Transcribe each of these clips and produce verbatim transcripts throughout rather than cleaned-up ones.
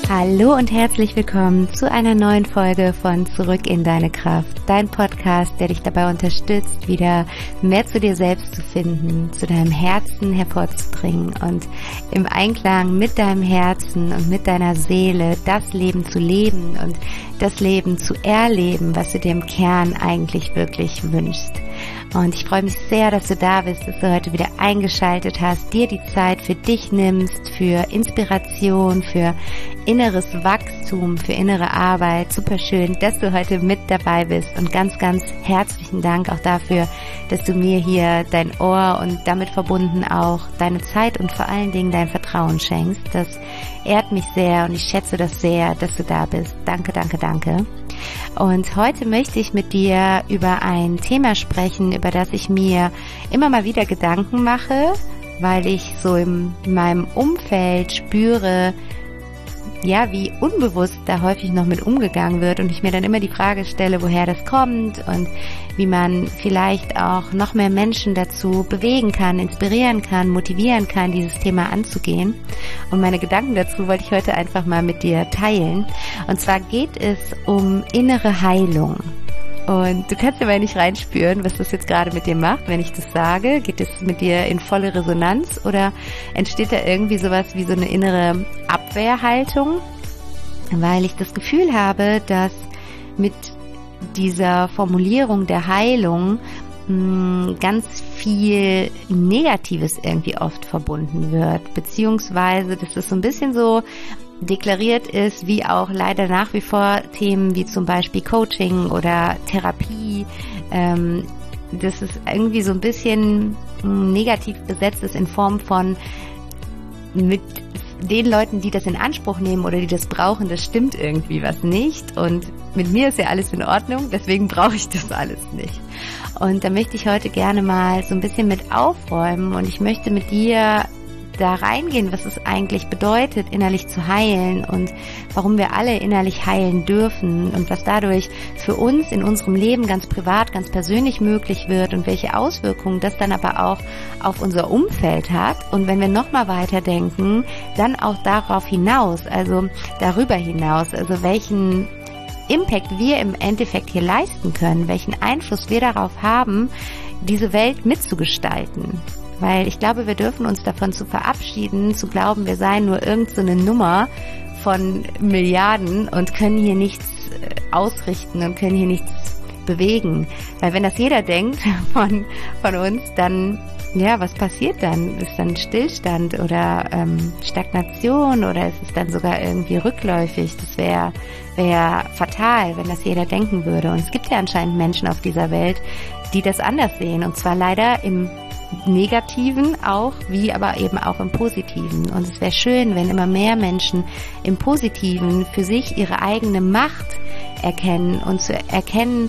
Hallo und herzlich willkommen zu einer neuen Folge von Zurück in deine Kraft, dein Podcast, der dich dabei unterstützt, wieder mehr zu dir selbst zu finden, zu deinem Herzen hervorzubringen und im Einklang mit deinem Herzen und mit deiner Seele das Leben zu leben und das Leben zu erleben, was du dir im Kern eigentlich wirklich wünschst. Und ich freue mich sehr, dass du da bist, dass du heute wieder eingeschaltet hast, dir die Zeit für dich nimmst, für Inspiration, für inneres Wachstum, für innere Arbeit. Super schön, dass du heute mit dabei bist und ganz, ganz herzlichen Dank auch dafür, dass du mir hier dein Ohr und damit verbunden auch deine Zeit und vor allen Dingen dein Vertrauen schenkst. Das ehrt mich sehr und ich schätze das sehr, dass du da bist. Danke, danke, danke. Und heute möchte ich mit dir über ein Thema sprechen, über das ich mir immer mal wieder Gedanken mache, weil ich so in meinem Umfeld spüre, ja, wie unbewusst da häufig noch mit umgegangen wird und ich mir dann immer die Frage stelle, woher das kommt und wie man vielleicht auch noch mehr Menschen dazu bewegen kann, inspirieren kann, motivieren kann, dieses Thema anzugehen. Und meine Gedanken dazu wollte ich heute einfach mal mit dir teilen. Und zwar geht es um innere Heilung. Und du kannst aber nicht reinspüren, was das jetzt gerade mit dir macht, wenn ich das sage. Geht es mit dir in volle Resonanz oder entsteht da irgendwie sowas wie so eine innere Abwehrhaltung? Weil ich das Gefühl habe, dass mit dieser Formulierung der Heilung mh, ganz viel Negatives irgendwie oft verbunden wird. Beziehungsweise, das ist so ein bisschen so deklariert ist, wie auch leider nach wie vor Themen wie zum Beispiel Coaching oder Therapie, ähm, dass es irgendwie so ein bisschen negativ besetzt ist in Form von mit den Leuten, die das in Anspruch nehmen oder die das brauchen, das stimmt irgendwie was nicht und mit mir ist ja alles in Ordnung, deswegen brauche ich das alles nicht. Und da möchte ich heute gerne mal so ein bisschen mit aufräumen und ich möchte mit dir da reingehen, was es eigentlich bedeutet, innerlich zu heilen und warum wir alle innerlich heilen dürfen und was dadurch für uns in unserem Leben ganz privat, ganz persönlich möglich wird und welche Auswirkungen das dann aber auch auf unser Umfeld hat. Und wenn wir nochmal weiterdenken, dann auch darauf hinaus, also darüber hinaus, also welchen Impact wir im Endeffekt hier leisten können, welchen Einfluss wir darauf haben, diese Welt mitzugestalten. Weil ich glaube, wir dürfen uns davon zu verabschieden, zu glauben, wir seien nur irgend so eine Nummer von Milliarden und können hier nichts ausrichten und können hier nichts bewegen. Weil wenn das jeder denkt von, von uns, dann, ja, was passiert dann? Ist dann Stillstand oder ähm, Stagnation oder ist es dann sogar irgendwie rückläufig? Das wäre wäre fatal, wenn das jeder denken würde. Und es gibt ja anscheinend Menschen auf dieser Welt, die das anders sehen. Und zwar leider im Negativen auch, wie aber eben auch im Positiven. Und es wäre schön, wenn immer mehr Menschen im Positiven für sich ihre eigene Macht erkennen und zu erkennen,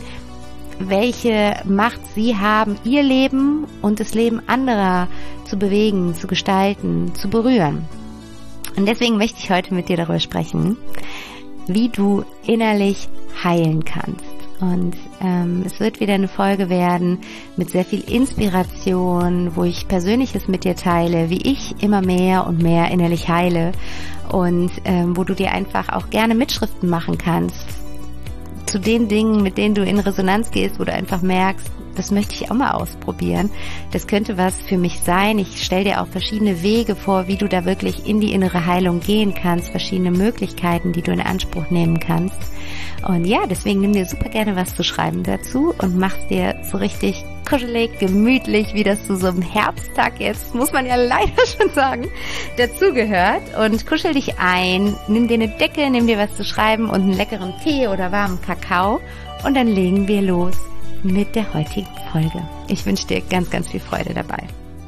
welche Macht sie haben, ihr Leben und das Leben anderer zu bewegen, zu gestalten, zu berühren. Und deswegen möchte ich heute mit dir darüber sprechen, wie du innerlich heilen kannst. Und ähm, es wird wieder eine Folge werden mit sehr viel Inspiration, wo ich Persönliches mit dir teile, wie ich immer mehr und mehr innerlich heile und ähm, wo du dir einfach auch gerne Mitschriften machen kannst zu den Dingen, mit denen du in Resonanz gehst, wo du einfach merkst, das möchte ich auch mal ausprobieren. Das könnte was für mich sein. Ich stelle dir auch verschiedene Wege vor, wie du da wirklich in die innere Heilung gehen kannst, verschiedene Möglichkeiten, die du in Anspruch nehmen kannst. Und ja, deswegen nimm dir super gerne was zu schreiben dazu und mach's dir so richtig kuschelig, gemütlich, wie das zu so einem Herbsttag jetzt, muss man ja leider schon sagen, dazugehört. Und kuschel dich ein, nimm dir eine Decke, nimm dir was zu schreiben und einen leckeren Tee oder warmen Kakao und dann legen wir los mit der heutigen Folge. Ich wünsche dir ganz, ganz viel Freude dabei.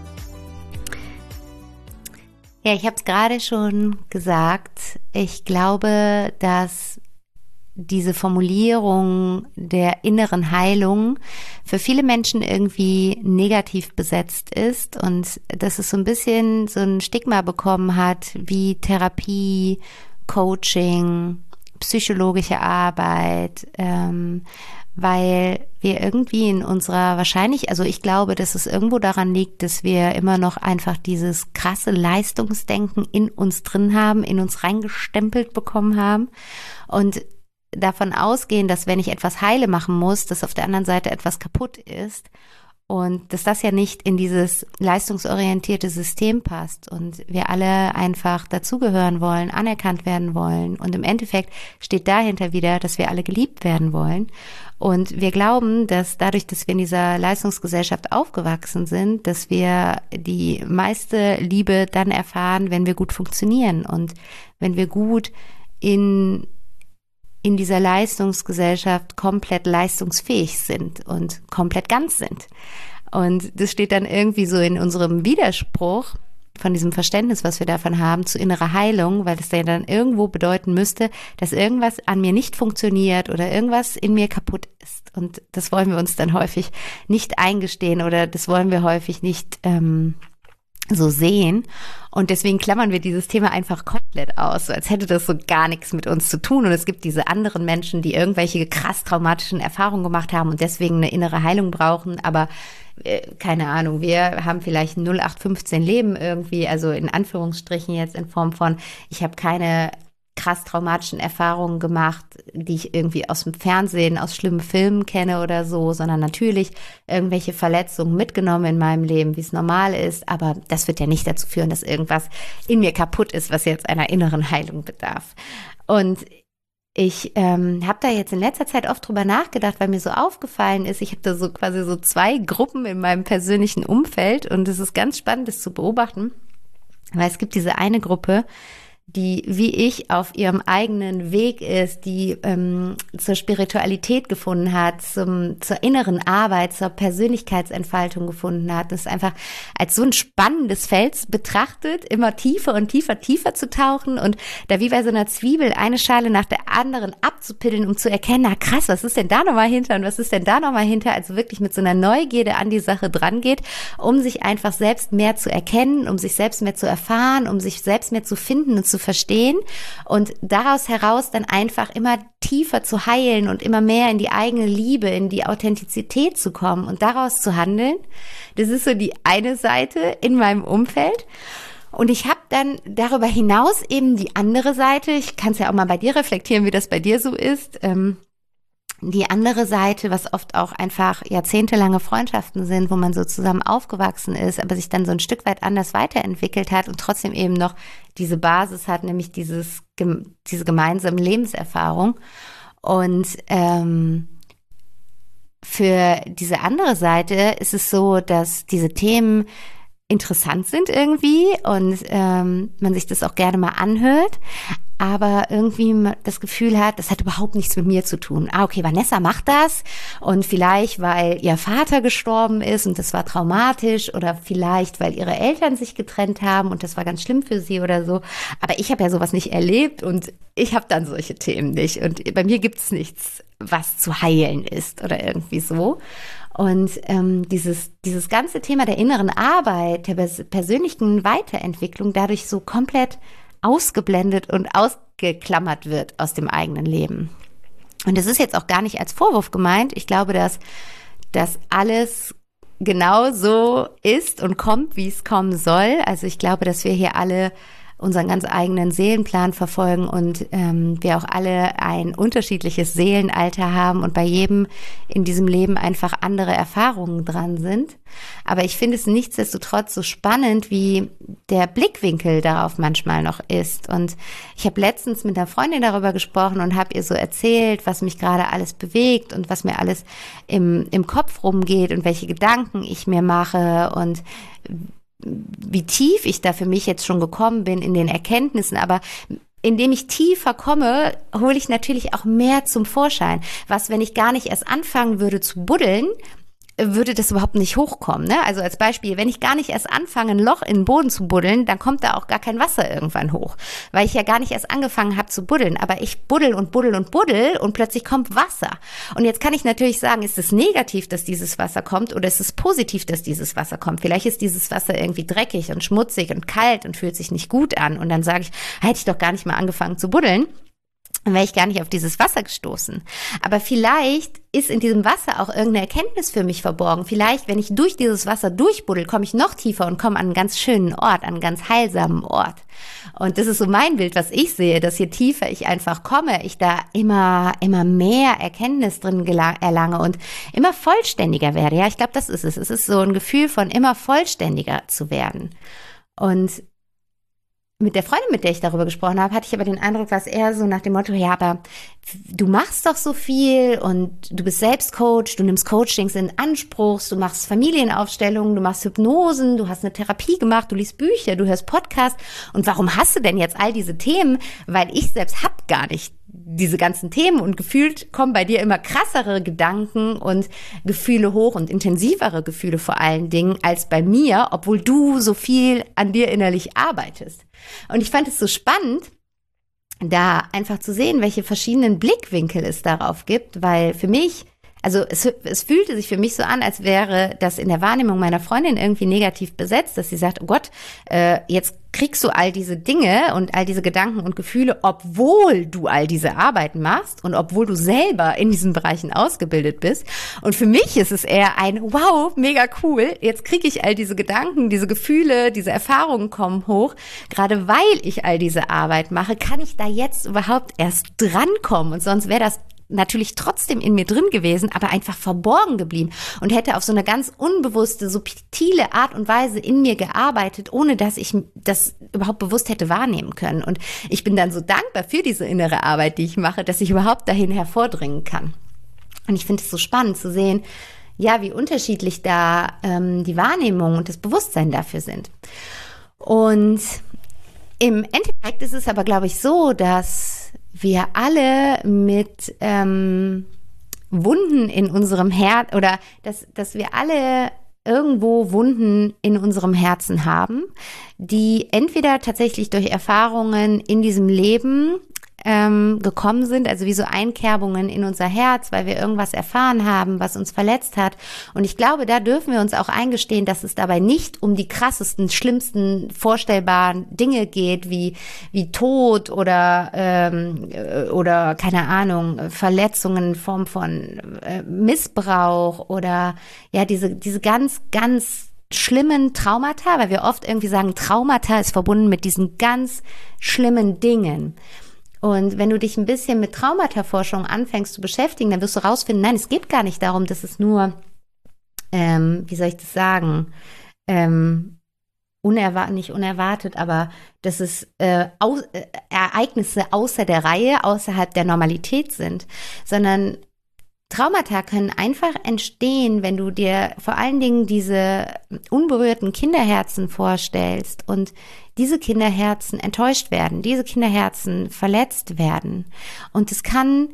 Ja, ich habe es gerade schon gesagt. Ich glaube, dass diese Formulierung der inneren Heilung für viele Menschen irgendwie negativ besetzt ist und dass es so ein bisschen so ein Stigma bekommen hat wie Therapie, Coaching, psychologische Arbeit, ähm, weil wir irgendwie in unserer, wahrscheinlich, also ich glaube, dass es irgendwo daran liegt, dass wir immer noch einfach dieses krasse Leistungsdenken in uns drin haben, in uns reingestempelt bekommen haben und davon ausgehen, dass wenn ich etwas heile machen muss, dass auf der anderen Seite etwas kaputt ist und dass das ja nicht in dieses leistungsorientierte System passt und wir alle einfach dazugehören wollen, anerkannt werden wollen und im Endeffekt steht dahinter wieder, dass wir alle geliebt werden wollen und wir glauben, dass dadurch, dass wir in dieser Leistungsgesellschaft aufgewachsen sind, dass wir die meiste Liebe dann erfahren, wenn wir gut funktionieren und wenn wir gut in in dieser Leistungsgesellschaft komplett leistungsfähig sind und komplett ganz sind. Und das steht dann irgendwie so in unserem Widerspruch von diesem Verständnis, was wir davon haben, zu innerer Heilung, weil das ja dann irgendwo bedeuten müsste, dass irgendwas an mir nicht funktioniert oder irgendwas in mir kaputt ist. Und das wollen wir uns dann häufig nicht eingestehen oder das wollen wir häufig nicht ähm, so sehen. Und deswegen klammern wir dieses Thema einfach komplett aus, so als hätte das so gar nichts mit uns zu tun. Und es gibt diese anderen Menschen, die irgendwelche krass traumatischen Erfahrungen gemacht haben und deswegen eine innere Heilung brauchen. Aber äh, keine Ahnung, wir haben vielleicht ein null acht fünfzehn Leben irgendwie, also in Anführungsstrichen jetzt in Form von, ich habe keine krass traumatischen Erfahrungen gemacht, die ich irgendwie aus dem Fernsehen, aus schlimmen Filmen kenne oder so, sondern natürlich irgendwelche Verletzungen mitgenommen in meinem Leben, wie es normal ist, aber das wird ja nicht dazu führen, dass irgendwas in mir kaputt ist, was jetzt einer inneren Heilung bedarf. Und ich ähm, habe da jetzt in letzter Zeit oft drüber nachgedacht, weil mir so aufgefallen ist, ich habe da so quasi so zwei Gruppen in meinem persönlichen Umfeld und es ist ganz spannend, das zu beobachten, weil es gibt diese eine Gruppe, die wie ich auf ihrem eigenen Weg ist, die ähm, zur Spiritualität gefunden hat, zum, zur inneren Arbeit, zur Persönlichkeitsentfaltung gefunden hat. Das ist einfach als so ein spannendes Feld betrachtet, immer tiefer und tiefer, tiefer zu tauchen und da wie bei so einer Zwiebel eine Schale nach der anderen abzupiddeln, um zu erkennen, na krass, was ist denn da nochmal hinter und was ist denn da nochmal hinter? Also wirklich mit so einer Neugierde an die Sache dran geht, um sich einfach selbst mehr zu erkennen, um sich selbst mehr zu erfahren, um sich selbst mehr zu finden und zu verstehen und daraus heraus dann einfach immer tiefer zu heilen und immer mehr in die eigene Liebe, in die Authentizität zu kommen und daraus zu handeln. Das ist so die eine Seite in meinem Umfeld. Und ich habe dann darüber hinaus eben die andere Seite, ich kann es ja auch mal bei dir reflektieren, wie das bei dir so ist, ähm, die andere Seite, was oft auch einfach jahrzehntelange Freundschaften sind, wo man so zusammen aufgewachsen ist, aber sich dann so ein Stück weit anders weiterentwickelt hat und trotzdem eben noch diese Basis hat, nämlich dieses diese gemeinsame Lebenserfahrung. Und ähm, für diese andere Seite ist es so, dass diese Themen interessant sind irgendwie und ähm, man sich das auch gerne mal anhört, aber irgendwie das Gefühl hat, das hat überhaupt nichts mit mir zu tun. Ah, okay, Vanessa macht das und vielleicht, weil ihr Vater gestorben ist und das war traumatisch oder vielleicht, weil ihre Eltern sich getrennt haben und das war ganz schlimm für sie oder so. Aber ich habe ja sowas nicht erlebt und ich habe dann solche Themen nicht und bei mir gibt's nichts, was zu heilen ist oder irgendwie so. Und ähm, dieses dieses ganze Thema der inneren Arbeit, der persönlichen Weiterentwicklung dadurch so komplett ausgeblendet und ausgeklammert wird aus dem eigenen Leben. Und das ist jetzt auch gar nicht als Vorwurf gemeint. Ich glaube, dass das alles genau so ist und kommt, wie es kommen soll. Also ich glaube, dass wir hier alle unseren ganz eigenen Seelenplan verfolgen und ähm, wir auch alle ein unterschiedliches Seelenalter haben und bei jedem in diesem Leben einfach andere Erfahrungen dran sind. Aber ich finde es nichtsdestotrotz so spannend, wie der Blickwinkel darauf manchmal noch ist. Und ich habe letztens mit einer Freundin darüber gesprochen und habe ihr so erzählt, was mich gerade alles bewegt und was mir alles im, im Kopf rumgeht und welche Gedanken ich mir mache und wie tief ich da für mich jetzt schon gekommen bin in den Erkenntnissen, aber indem ich tiefer komme, hole ich natürlich auch mehr zum Vorschein. Was, wenn ich gar nicht erst anfangen würde zu buddeln, würde das überhaupt nicht hochkommen. Ne? Also als Beispiel, wenn ich gar nicht erst anfange, ein Loch in den Boden zu buddeln, dann kommt da auch gar kein Wasser irgendwann hoch, weil ich ja gar nicht erst angefangen habe zu buddeln. Aber ich buddel und buddel und buddel und plötzlich kommt Wasser. Und jetzt kann ich natürlich sagen, ist es negativ, dass dieses Wasser kommt oder ist es positiv, dass dieses Wasser kommt? Vielleicht ist dieses Wasser irgendwie dreckig und schmutzig und kalt und fühlt sich nicht gut an. Und dann sage ich, hätte ich doch gar nicht mal angefangen zu buddeln. dann wäre ich gar nicht auf dieses Wasser gestoßen. Aber vielleicht ist in diesem Wasser auch irgendeine Erkenntnis für mich verborgen. Vielleicht, wenn ich durch dieses Wasser durchbuddel, komme ich noch tiefer und komme an einen ganz schönen Ort, an einen ganz heilsamen Ort. Und das ist so mein Bild, was ich sehe, dass je tiefer ich einfach komme, ich da immer, immer mehr Erkenntnis drin gelang, erlange und immer vollständiger werde. Ja, ich glaube, das ist es. Es ist so ein Gefühl von immer vollständiger zu werden. Und mit der Freundin, mit der ich darüber gesprochen habe, hatte ich aber den Eindruck, dass eher so nach dem Motto, ja, aber du machst doch so viel und du bist selbst Coach, du nimmst Coachings in Anspruch, du machst Familienaufstellungen, du machst Hypnosen, du hast eine Therapie gemacht, du liest Bücher, du hörst Podcasts und warum hast du denn jetzt all diese Themen? Weil ich selbst hab gar nicht diese ganzen Themen und gefühlt kommen bei dir immer krassere Gedanken und Gefühle hoch und intensivere Gefühle vor allen Dingen als bei mir, obwohl du so viel an dir innerlich arbeitest. Und ich fand es so spannend, da einfach zu sehen, welche verschiedenen Blickwinkel es darauf gibt, weil für mich, also es, es fühlte sich für mich so an, als wäre das in der Wahrnehmung meiner Freundin irgendwie negativ besetzt, dass sie sagt, oh Gott, äh, jetzt kriegst du all diese Dinge und all diese Gedanken und Gefühle, obwohl du all diese Arbeiten machst und obwohl du selber in diesen Bereichen ausgebildet bist. Und für mich ist es eher ein, wow, mega cool, jetzt kriege ich all diese Gedanken, diese Gefühle, diese Erfahrungen kommen hoch. Gerade weil ich all diese Arbeit mache, kann ich da jetzt überhaupt erst drankommen. Und sonst wäre das natürlich trotzdem in mir drin gewesen, aber einfach verborgen geblieben und hätte auf so eine ganz unbewusste, subtile Art und Weise in mir gearbeitet, ohne dass ich das überhaupt bewusst hätte wahrnehmen können. Und ich bin dann so dankbar für diese innere Arbeit, die ich mache, dass ich überhaupt dahin hervordringen kann. Und ich finde es so spannend zu sehen, ja, wie unterschiedlich da ähm, die Wahrnehmung und das Bewusstsein dafür sind. Und im Endeffekt ist es aber, glaube ich, so, dass wir alle mit ähm, Wunden in unserem Herz oder dass, dass wir alle irgendwo Wunden in unserem Herzen haben, die entweder tatsächlich durch Erfahrungen in diesem Leben ähm, gekommen sind, also wie so Einkerbungen in unser Herz, weil wir irgendwas erfahren haben, was uns verletzt hat. Und ich glaube, da dürfen wir uns auch eingestehen, dass es dabei nicht um die krassesten, schlimmsten vorstellbaren Dinge geht, wie wie Tod oder ähm, oder keine Ahnung, Verletzungen in Form von äh, Missbrauch oder ja diese diese ganz ganz schlimmen Traumata, weil wir oft irgendwie sagen, Traumata ist verbunden mit diesen ganz schlimmen Dingen. Und wenn du dich ein bisschen mit Traumata-Forschung anfängst zu beschäftigen, dann wirst du rausfinden, nein, es geht gar nicht darum, dass es nur, ähm, wie soll ich das sagen, ähm, unerwartet, nicht unerwartet, aber dass es äh, aus, äh, Ereignisse außer der Reihe, außerhalb der Normalität sind, sondern Traumata können einfach entstehen, wenn du dir vor allen Dingen diese unberührten Kinderherzen vorstellst und diese Kinderherzen enttäuscht werden, diese Kinderherzen verletzt werden. Und es kann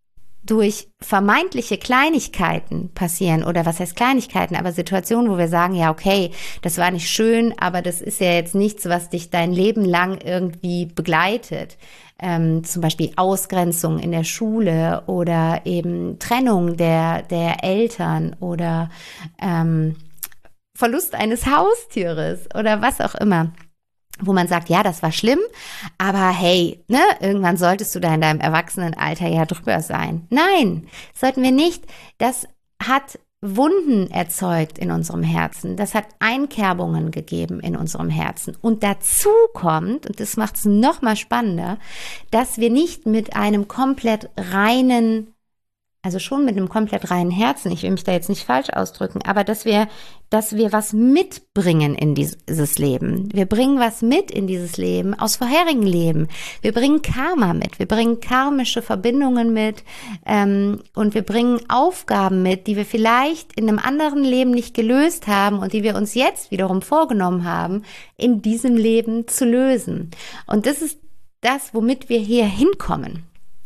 durch vermeintliche Kleinigkeiten passieren oder was heißt Kleinigkeiten, aber Situationen, wo wir sagen, ja okay, das war nicht schön, aber das ist ja jetzt nichts, was dich dein Leben lang irgendwie begleitet. Ähm, zum Beispiel Ausgrenzung in der Schule oder eben Trennung der, der Eltern oder ähm, Verlust eines Haustieres oder was auch immer. Wo man sagt, ja, das war schlimm, aber hey, ne, irgendwann solltest du da in deinem Erwachsenenalter ja drüber sein. Nein, sollten wir nicht. Das hat Wunden erzeugt in unserem Herzen. Das hat Einkerbungen gegeben in unserem Herzen. Und dazu kommt, und das macht es noch mal spannender, dass wir nicht mit einem komplett reinen, also schon mit einem komplett reinen Herzen, ich will mich da jetzt nicht falsch ausdrücken, aber dass wir, dass wir was mitbringen in dieses Leben. Wir bringen was mit in dieses Leben aus vorherigen Leben. Wir bringen Karma mit, wir bringen karmische Verbindungen mit ähm, und wir bringen Aufgaben mit, die wir vielleicht in einem anderen Leben nicht gelöst haben und die wir uns jetzt wiederum vorgenommen haben, in diesem Leben zu lösen. Und das ist das, womit wir hier hinkommen.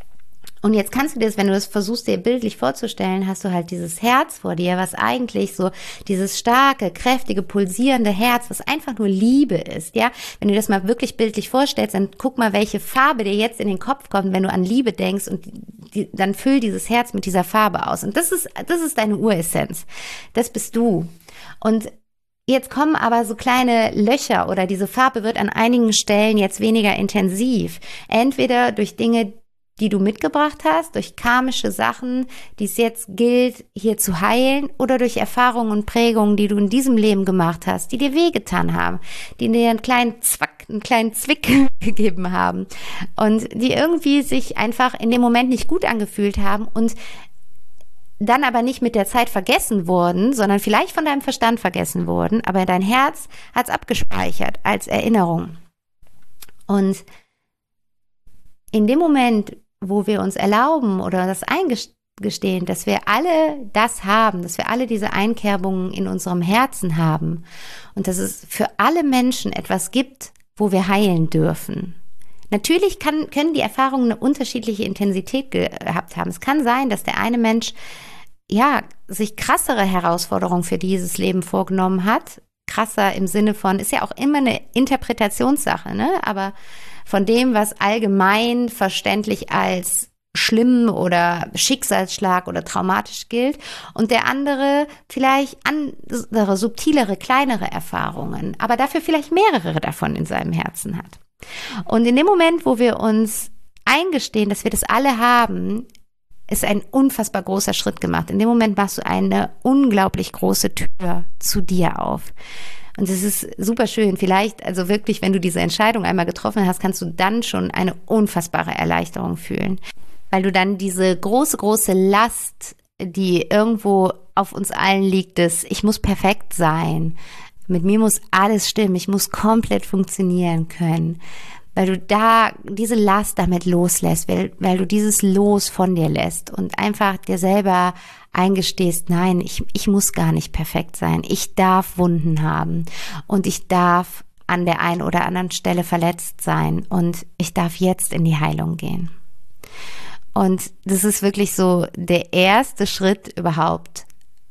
Und jetzt kannst du dir das, wenn du das versuchst, dir bildlich vorzustellen, hast du halt dieses Herz vor dir, was eigentlich so dieses starke, kräftige, pulsierende Herz, was einfach nur Liebe ist, ja. Wenn du das mal wirklich bildlich vorstellst, dann guck mal, welche Farbe dir jetzt in den Kopf kommt, wenn du an Liebe denkst und die, dann füll dieses Herz mit dieser Farbe aus. Und das ist, das ist deine Uressenz. Das bist du. Und jetzt kommen aber so kleine Löcher oder diese Farbe wird an einigen Stellen jetzt weniger intensiv. Entweder durch Dinge, die du mitgebracht hast, durch karmische Sachen, die es jetzt gilt, hier zu heilen, oder durch Erfahrungen und Prägungen, die du in diesem Leben gemacht hast, die dir wehgetan haben, die dir einen kleinen Zwack, einen kleinen Zwick gegeben haben und die irgendwie sich einfach in dem Moment nicht gut angefühlt haben und dann aber nicht mit der Zeit vergessen wurden, sondern vielleicht von deinem Verstand vergessen wurden, aber dein Herz hat es abgespeichert als Erinnerung. Und in dem Moment, wo wir uns erlauben oder das eingestehen, dass wir alle das haben, dass wir alle diese Einkerbungen in unserem Herzen haben und dass es für alle Menschen etwas gibt, wo wir heilen dürfen. Natürlich kann, können die Erfahrungen eine unterschiedliche Intensität gehabt haben. Es kann sein, dass der eine Mensch ja sich krassere Herausforderungen für dieses Leben vorgenommen hat. Krasser im Sinne von, ist ja auch immer eine Interpretationssache, ne? Aber von dem, was allgemein verständlich als schlimm oder Schicksalsschlag oder traumatisch gilt und der andere vielleicht andere, subtilere, kleinere Erfahrungen, aber dafür vielleicht mehrere davon in seinem Herzen hat. Und in dem Moment, wo wir uns eingestehen, dass wir das alle haben, ist ein unfassbar großer Schritt gemacht. In dem Moment machst du eine unglaublich große Tür zu dir auf. Und es ist super schön. Vielleicht, also wirklich, wenn du diese Entscheidung einmal getroffen hast, kannst du dann schon eine unfassbare Erleichterung fühlen. Weil du dann diese große, große Last, die irgendwo auf uns allen liegt, ist, ich muss perfekt sein. Mit mir muss alles stimmen. Ich muss komplett funktionieren können. Weil du da diese Last damit loslässt, weil, weil du dieses Los von dir lässt und einfach dir selber eingestehst, nein, ich, ich muss gar nicht perfekt sein. Ich darf Wunden haben und ich darf an der einen oder anderen Stelle verletzt sein und ich darf jetzt in die Heilung gehen. Und das ist wirklich so der erste Schritt überhaupt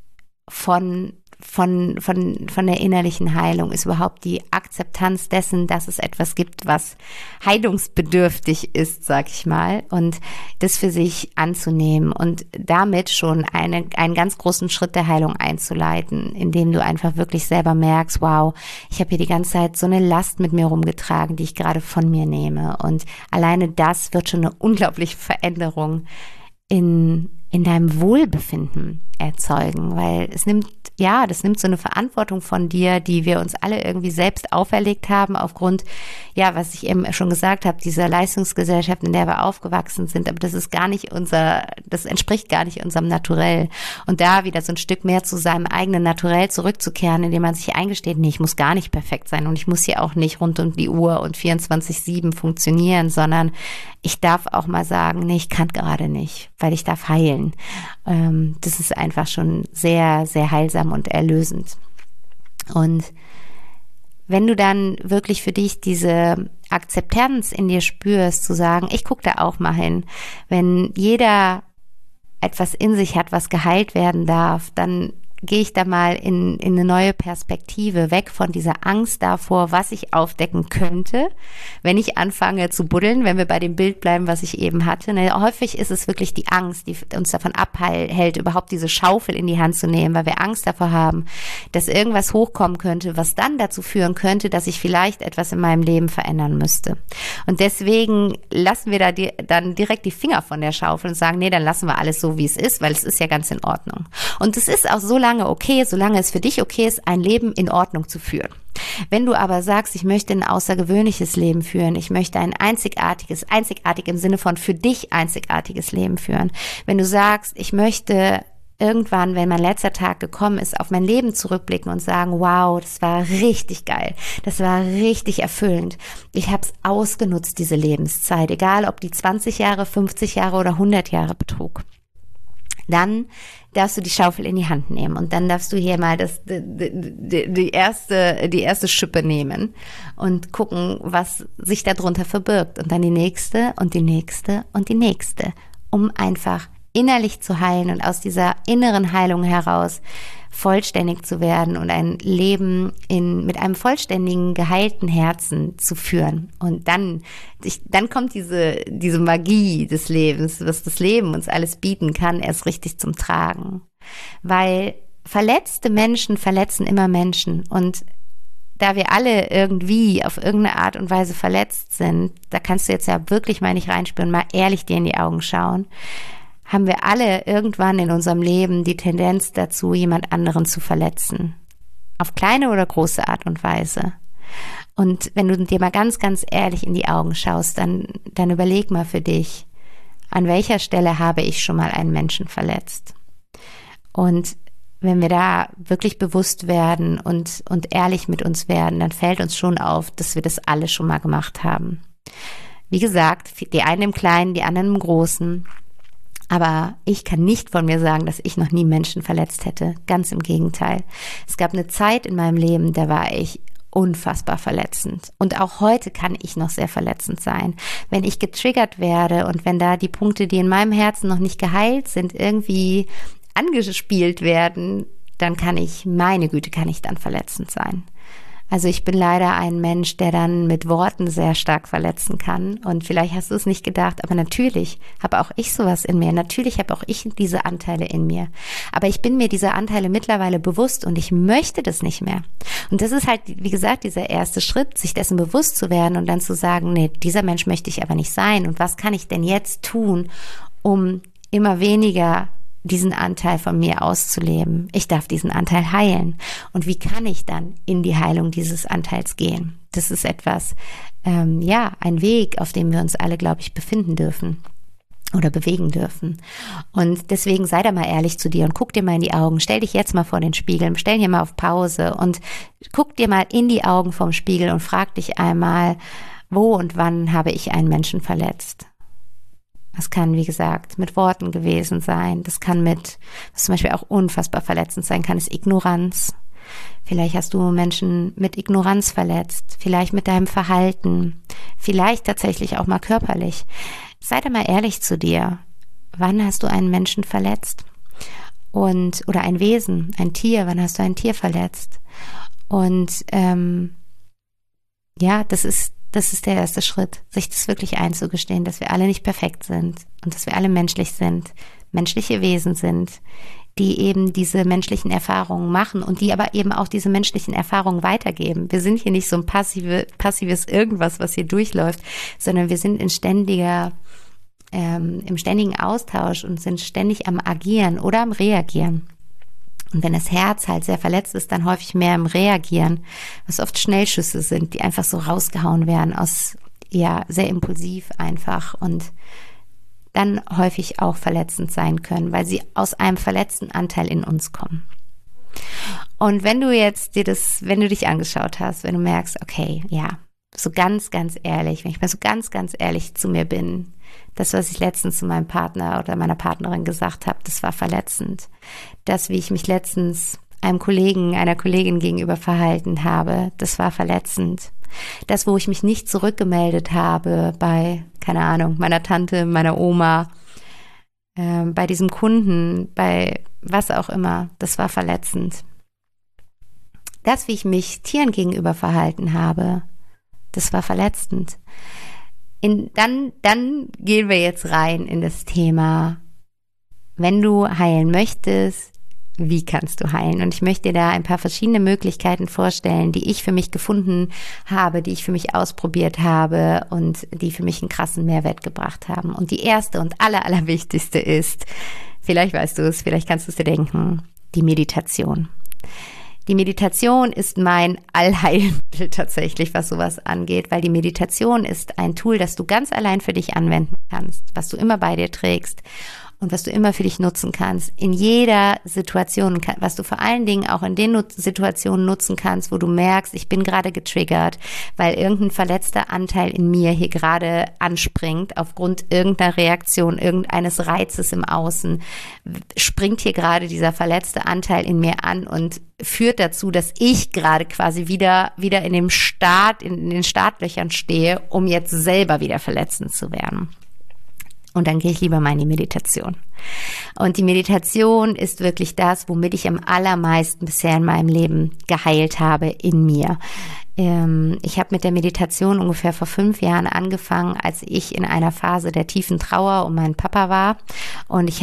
von Von, von, von der innerlichen Heilung ist überhaupt die Akzeptanz dessen, dass es etwas gibt, was heilungsbedürftig ist, sag ich mal, und das für sich anzunehmen und damit schon eine, einen ganz großen Schritt der Heilung einzuleiten, indem du einfach wirklich selber merkst, wow, ich habe hier die ganze Zeit so eine Last mit mir rumgetragen, die ich gerade von mir nehme, und alleine das wird schon eine unglaubliche Veränderung in, in deinem Wohlbefinden erzeugen, weil es nimmt Ja, das nimmt so eine Verantwortung von dir, die wir uns alle irgendwie selbst auferlegt haben aufgrund, ja, was ich eben schon gesagt habe, dieser Leistungsgesellschaft, in der wir aufgewachsen sind. Aber das ist gar nicht unser, das entspricht gar nicht unserem Naturell. Und da wieder so ein Stück mehr zu seinem eigenen Naturell zurückzukehren, indem man sich eingesteht, nee, ich muss gar nicht perfekt sein und ich muss hier auch nicht rund um die Uhr und vierundzwanzig sieben funktionieren, sondern ich darf auch mal sagen, nee, ich kann gerade nicht, weil ich darf heilen. Ähm, das ist einfach schon sehr, sehr heilsam und erlösend. Und wenn du dann wirklich für dich diese Akzeptanz in dir spürst, zu sagen, ich gucke da auch mal hin, wenn jeder etwas in sich hat, was geheilt werden darf, dann gehe ich da mal in, in eine neue Perspektive, weg von dieser Angst davor, was ich aufdecken könnte, wenn ich anfange zu buddeln, wenn wir bei dem Bild bleiben, was ich eben hatte. Ne, häufig ist es wirklich die Angst, die uns davon abhält, überhaupt diese Schaufel in die Hand zu nehmen, weil wir Angst davor haben, dass irgendwas hochkommen könnte, was dann dazu führen könnte, dass ich vielleicht etwas in meinem Leben verändern müsste. Und deswegen lassen wir da die, dann direkt die Finger von der Schaufel und sagen, nee, dann lassen wir alles so, wie es ist, weil es ist ja ganz in Ordnung. Und es ist auch so lange okay, solange es für dich okay ist, ein Leben in Ordnung zu führen. Wenn du aber sagst, ich möchte ein außergewöhnliches Leben führen, ich möchte ein einzigartiges, einzigartig im Sinne von für dich einzigartiges Leben führen, wenn du sagst, ich möchte irgendwann, wenn mein letzter Tag gekommen ist, auf mein Leben zurückblicken und sagen, wow, das war richtig geil, das war richtig erfüllend. Ich habe es ausgenutzt, diese Lebenszeit, egal ob die zwanzig Jahre, fünfzig Jahre oder hundert Jahre betrug. Dann darfst du die Schaufel in die Hand nehmen und dann darfst du hier mal das, die, die, die erste, die erste Schippe nehmen und gucken, was sich darunter verbirgt, und dann die nächste und die nächste und die nächste, um einfach innerlich zu heilen und aus dieser inneren Heilung heraus vollständig zu werden und ein Leben in, mit einem vollständigen, geheilten Herzen zu führen. Und dann, ich, dann kommt diese, diese Magie des Lebens, was das Leben uns alles bieten kann, erst richtig zum Tragen. Weil verletzte Menschen verletzen immer Menschen, und da wir alle irgendwie auf irgendeine Art und Weise verletzt sind, da kannst du jetzt ja wirklich mal nicht reinspüren, mal ehrlich dir in die Augen schauen, haben wir alle irgendwann in unserem Leben die Tendenz dazu, jemand anderen zu verletzen. Auf kleine oder große Art und Weise. Und wenn du dir mal ganz, ganz ehrlich in die Augen schaust, dann, dann überleg mal für dich, an welcher Stelle habe ich schon mal einen Menschen verletzt? Und wenn wir da wirklich bewusst werden und, und ehrlich mit uns werden, dann fällt uns schon auf, dass wir das alle schon mal gemacht haben. Wie gesagt, die einen im Kleinen, die anderen im Großen. Aber ich kann nicht von mir sagen, dass ich noch nie Menschen verletzt hätte. Ganz im Gegenteil. Es gab eine Zeit in meinem Leben, da war ich unfassbar verletzend. Und auch heute kann ich noch sehr verletzend sein. Wenn ich getriggert werde und wenn da die Punkte, die in meinem Herzen noch nicht geheilt sind, irgendwie angespielt werden, dann kann ich, meine Güte, kann ich dann verletzend sein. Also ich bin leider ein Mensch, der dann mit Worten sehr stark verletzen kann. Und vielleicht hast du es nicht gedacht, aber natürlich habe auch ich sowas in mir. Natürlich habe auch ich diese Anteile in mir. Aber ich bin mir dieser Anteile mittlerweile bewusst und ich möchte das nicht mehr. Und das ist halt, wie gesagt, dieser erste Schritt, sich dessen bewusst zu werden und dann zu sagen, nee, dieser Mensch möchte ich aber nicht sein. Und was kann ich denn jetzt tun, um immer weniger diesen Anteil von mir auszuleben? Ich darf diesen Anteil heilen. Und wie kann ich dann in die Heilung dieses Anteils gehen? Das ist etwas, ähm, ja, ein Weg, auf dem wir uns alle, glaube ich, befinden dürfen oder bewegen dürfen. Und deswegen sei da mal ehrlich zu dir und guck dir mal in die Augen. Stell dich jetzt mal vor den Spiegel, stell dir mal auf Pause und guck dir mal in die Augen vom Spiegel und frag dich einmal, wo und wann habe ich einen Menschen verletzt? Das kann, wie gesagt, mit Worten gewesen sein. Das kann mit, was zum Beispiel auch unfassbar verletzend sein kann, ist Ignoranz. Vielleicht hast du Menschen mit Ignoranz verletzt. Vielleicht mit deinem Verhalten. Vielleicht tatsächlich auch mal körperlich. Sei da mal ehrlich zu dir. Wann hast du einen Menschen verletzt? Und, oder ein Wesen, ein Tier. Wann hast du ein Tier verletzt? Und, ähm, ja, das ist, Das ist der erste Schritt, sich das wirklich einzugestehen, dass wir alle nicht perfekt sind und dass wir alle menschlich sind, menschliche Wesen sind, die eben diese menschlichen Erfahrungen machen und die aber eben auch diese menschlichen Erfahrungen weitergeben. Wir sind hier nicht so ein passive, passives Irgendwas, was hier durchläuft, sondern wir sind in ständiger, ähm, im ständigen Austausch und sind ständig am Agieren oder am Reagieren. Und wenn das Herz halt sehr verletzt ist, dann häufig mehr im Reagieren, was oft Schnellschüsse sind, die einfach so rausgehauen werden, aus, ja, sehr impulsiv einfach und dann häufig auch verletzend sein können, weil sie aus einem verletzten Anteil in uns kommen. Und wenn du jetzt dir das, wenn du dich angeschaut hast, wenn du merkst, okay, ja, so ganz, ganz ehrlich, wenn ich mal so ganz, ganz ehrlich zu mir bin, das, was ich letztens zu meinem Partner oder meiner Partnerin gesagt habe, das war verletzend. Das, wie ich mich letztens einem Kollegen, einer Kollegin gegenüber verhalten habe, das war verletzend. Das, wo ich mich nicht zurückgemeldet habe bei, keine Ahnung, meiner Tante, meiner Oma, äh, bei diesem Kunden, bei was auch immer, das war verletzend. Das, wie ich mich Tieren gegenüber verhalten habe, das war verletzend. In, dann, dann gehen wir jetzt rein in das Thema, wenn du heilen möchtest, wie kannst du heilen? Und ich möchte dir da ein paar verschiedene Möglichkeiten vorstellen, die ich für mich gefunden habe, die ich für mich ausprobiert habe und die für mich einen krassen Mehrwert gebracht haben. Und die erste und aller, allerwichtigste ist, vielleicht weißt du es, vielleicht kannst du es dir denken, die Meditation. Die Meditation ist mein Allheilmittel tatsächlich, was sowas angeht, weil die Meditation ist ein Tool, das du ganz allein für dich anwenden kannst, was du immer bei dir trägst und was du immer für dich nutzen kannst, in jeder Situation, was du vor allen Dingen auch in den Situationen nutzen kannst, wo du merkst, ich bin gerade getriggert, weil irgendein verletzter Anteil in mir hier gerade anspringt, aufgrund irgendeiner Reaktion, irgendeines Reizes im Außen, springt hier gerade dieser verletzte Anteil in mir an und führt dazu, dass ich gerade quasi wieder, wieder in dem Start, in den Startlöchern stehe, um jetzt selber wieder verletzend zu werden. Und dann gehe ich lieber mal in die Meditation. Und die Meditation ist wirklich das, womit ich am allermeisten bisher in meinem Leben geheilt habe in mir. Ähm, ich habe mit der Meditation ungefähr vor fünf Jahren angefangen, als ich in einer Phase der tiefen Trauer um meinen Papa war. Und ich habe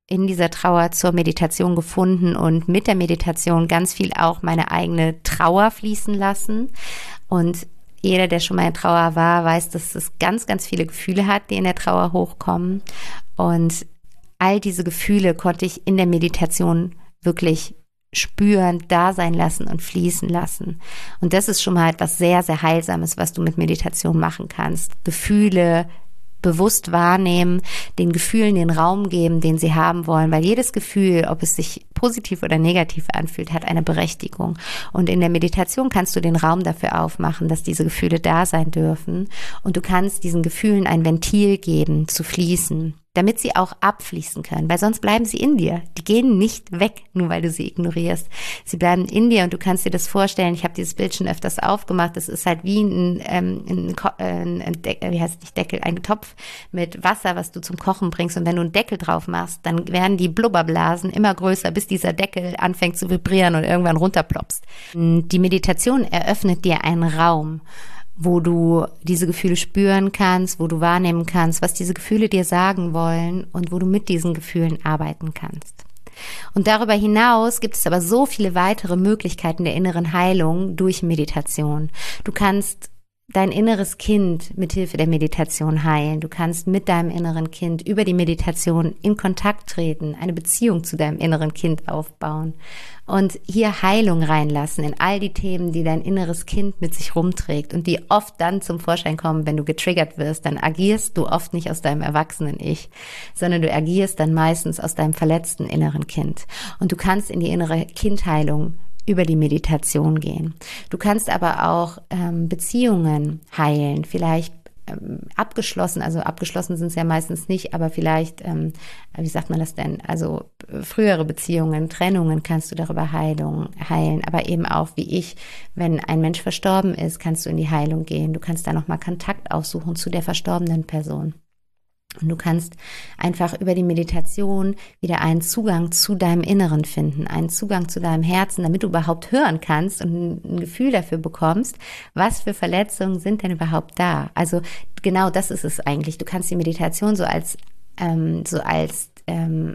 in dieser Trauer zur Meditation gefunden und mit der Meditation ganz viel auch meine eigene Trauer fließen lassen. Und jeder, der schon mal in Trauer war, weiß, dass es ganz, ganz viele Gefühle hat, die in der Trauer hochkommen. Und all diese Gefühle konnte ich in der Meditation wirklich spüren, da sein lassen und fließen lassen. Und das ist schon mal etwas sehr, sehr Heilsames, was du mit Meditation machen kannst. Gefühle bewusst wahrnehmen, den Gefühlen den Raum geben, den sie haben wollen, weil jedes Gefühl, ob es sich positiv oder negativ anfühlt, hat eine Berechtigung. Und in der Meditation kannst du den Raum dafür aufmachen, dass diese Gefühle da sein dürfen, und du kannst diesen Gefühlen ein Ventil geben, zu fließen, damit sie auch abfließen können, weil sonst bleiben sie in dir. Die gehen nicht weg, nur weil du sie ignorierst. Sie bleiben in dir, und du kannst dir das vorstellen. Ich habe dieses Bild schon öfters aufgemacht. Das ist halt wie ein, ähm, ein, ein, ein Deckel, wie heißt es nicht Deckel, ein Topf mit Wasser, was du zum Kochen bringst. Und wenn du einen Deckel drauf machst, dann werden die Blubberblasen immer größer, bis dieser Deckel anfängt zu vibrieren und irgendwann runterplopst. Die Meditation eröffnet dir einen Raum, wo du diese Gefühle spüren kannst, wo du wahrnehmen kannst, was diese Gefühle dir sagen wollen, und wo du mit diesen Gefühlen arbeiten kannst. Und darüber hinaus gibt es aber so viele weitere Möglichkeiten der inneren Heilung durch Meditation. Du kannst dein inneres Kind mit Hilfe der Meditation heilen. Du kannst mit deinem inneren Kind über die Meditation in Kontakt treten, eine Beziehung zu deinem inneren Kind aufbauen und hier Heilung reinlassen in all die Themen, die dein inneres Kind mit sich rumträgt und die oft dann zum Vorschein kommen, wenn du getriggert wirst. Dann agierst du oft nicht aus deinem erwachsenen Ich, sondern du agierst dann meistens aus deinem verletzten inneren Kind. Und du kannst in die innere Kindheilung über die Meditation gehen. Du kannst aber auch ähm, Beziehungen heilen, vielleicht ähm, abgeschlossen, also abgeschlossen sind es ja meistens nicht, aber vielleicht, ähm, wie sagt man das denn, also äh, frühere Beziehungen, Trennungen kannst du darüber Heilung, heilen, aber eben auch wie ich, wenn ein Mensch verstorben ist, kannst du in die Heilung gehen. Du kannst da nochmal Kontakt aufsuchen zu der verstorbenen Person. Und du kannst einfach über die Meditation wieder einen Zugang zu deinem Inneren finden, einen Zugang zu deinem Herzen, damit du überhaupt hören kannst und ein Gefühl dafür bekommst, was für Verletzungen sind denn überhaupt da. Also genau das ist es eigentlich. Du kannst die Meditation so als, ähm, so als ähm,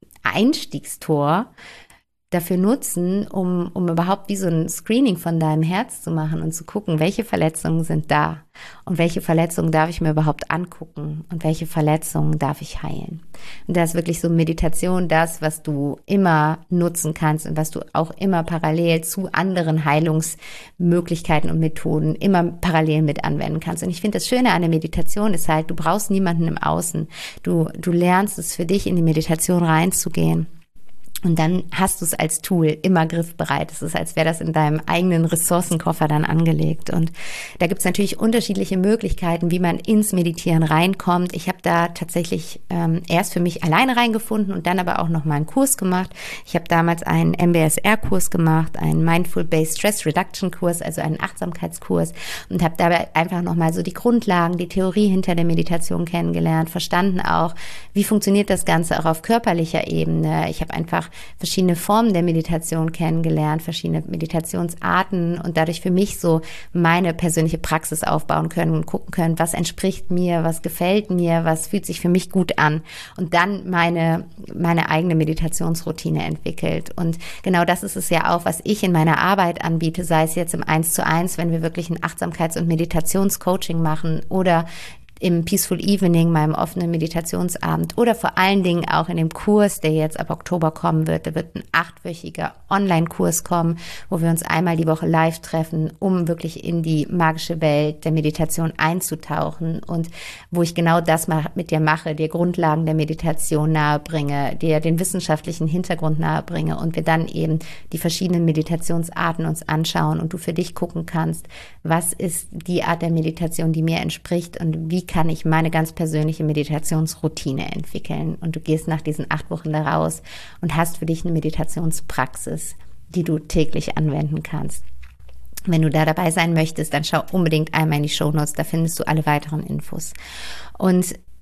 Einstiegstor dafür nutzen, um, um überhaupt wie so ein Screening von deinem Herz zu machen und zu gucken, welche Verletzungen sind da und welche Verletzungen darf ich mir überhaupt angucken und welche Verletzungen darf ich heilen. Und da ist wirklich so Meditation das, was du immer nutzen kannst und was du auch immer parallel zu anderen Heilungsmöglichkeiten und Methoden immer parallel mit anwenden kannst. Und ich finde, das Schöne an der Meditation ist halt, du brauchst niemanden im Außen. Du, du lernst es für dich, in die Meditation reinzugehen. Und dann hast du es als Tool immer griffbereit. Es ist, als wäre das in deinem eigenen Ressourcenkoffer dann angelegt. Und da gibt es natürlich unterschiedliche Möglichkeiten, wie man ins Meditieren reinkommt. Ich habe da tatsächlich ähm, erst für mich alleine reingefunden und dann aber auch noch mal einen Kurs gemacht. Ich habe damals einen M B S R-Kurs gemacht, einen Mindful Based Stress Reduction Kurs, also einen Achtsamkeitskurs, und habe dabei einfach noch mal so die Grundlagen, die Theorie hinter der Meditation kennengelernt, verstanden auch, wie funktioniert das Ganze auch auf körperlicher Ebene. Ich habe einfach verschiedene Formen der Meditation kennengelernt, verschiedene Meditationsarten und dadurch für mich so meine persönliche Praxis aufbauen können und gucken können, was entspricht mir, was gefällt mir, was fühlt sich für mich gut an, und dann meine, meine eigene Meditationsroutine entwickelt. Und genau das ist es ja auch, was ich in meiner Arbeit anbiete, sei es jetzt im eins zu eins, wenn wir wirklich ein Achtsamkeits- und Meditationscoaching machen, oder im Peaceful Evening, meinem offenen Meditationsabend, oder vor allen Dingen auch in dem Kurs, der jetzt ab Oktober kommen wird. Da wird ein achtwöchiger Online-Kurs kommen, wo wir uns einmal die Woche live treffen, um wirklich in die magische Welt der Meditation einzutauchen, und wo ich genau das mit dir mache, dir Grundlagen der Meditation nahebringe, dir den wissenschaftlichen Hintergrund nahebringe und wir dann eben die verschiedenen Meditationsarten uns anschauen und du für dich gucken kannst, was ist die Art der Meditation, die mir entspricht, und wie kann ich meine ganz persönliche Meditationsroutine entwickeln. Und du gehst nach diesen acht Wochen da raus und hast für dich eine Meditationspraxis, die du täglich anwenden kannst. Wenn du da dabei sein möchtest, dann schau unbedingt einmal in die Shownotes, da findest du alle weiteren Infos. Und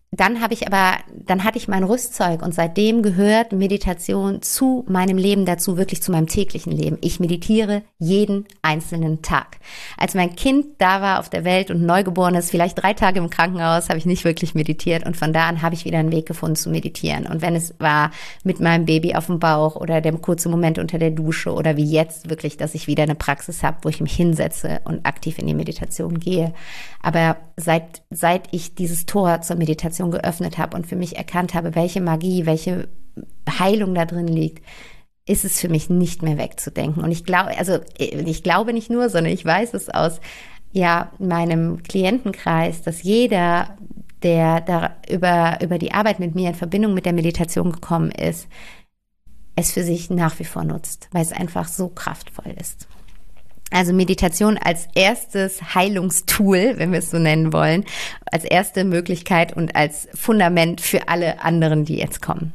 Dann habe ich aber, dann hatte ich mein Rüstzeug und seitdem gehört Meditation zu meinem Leben dazu, wirklich zu meinem täglichen Leben. Ich meditiere jeden einzelnen Tag. Als mein Kind da war auf der Welt und neugeboren ist, vielleicht drei Tage im Krankenhaus, habe ich nicht wirklich meditiert und von da an habe ich wieder einen Weg gefunden zu meditieren. Und wenn es war mit meinem Baby auf dem Bauch oder der kurze Moment unter der Dusche oder wie jetzt wirklich, dass ich wieder eine Praxis habe, wo ich mich hinsetze und aktiv in die Meditation gehe. Aber seit, seit ich dieses Tor zur Meditation geöffnet habe und für mich erkannt habe, welche Magie, welche Heilung da drin liegt, ist es für mich nicht mehr wegzudenken. Und ich glaube, also ich glaube nicht nur, sondern ich weiß es aus ja meinem Klientenkreis, dass jeder, der da über, über die Arbeit mit mir in Verbindung mit der Meditation gekommen ist, es für sich nach wie vor nutzt, weil es einfach so kraftvoll ist. Also Meditation als erstes Heilungstool, wenn wir es so nennen wollen, als erste Möglichkeit und als Fundament für alle anderen, die jetzt kommen.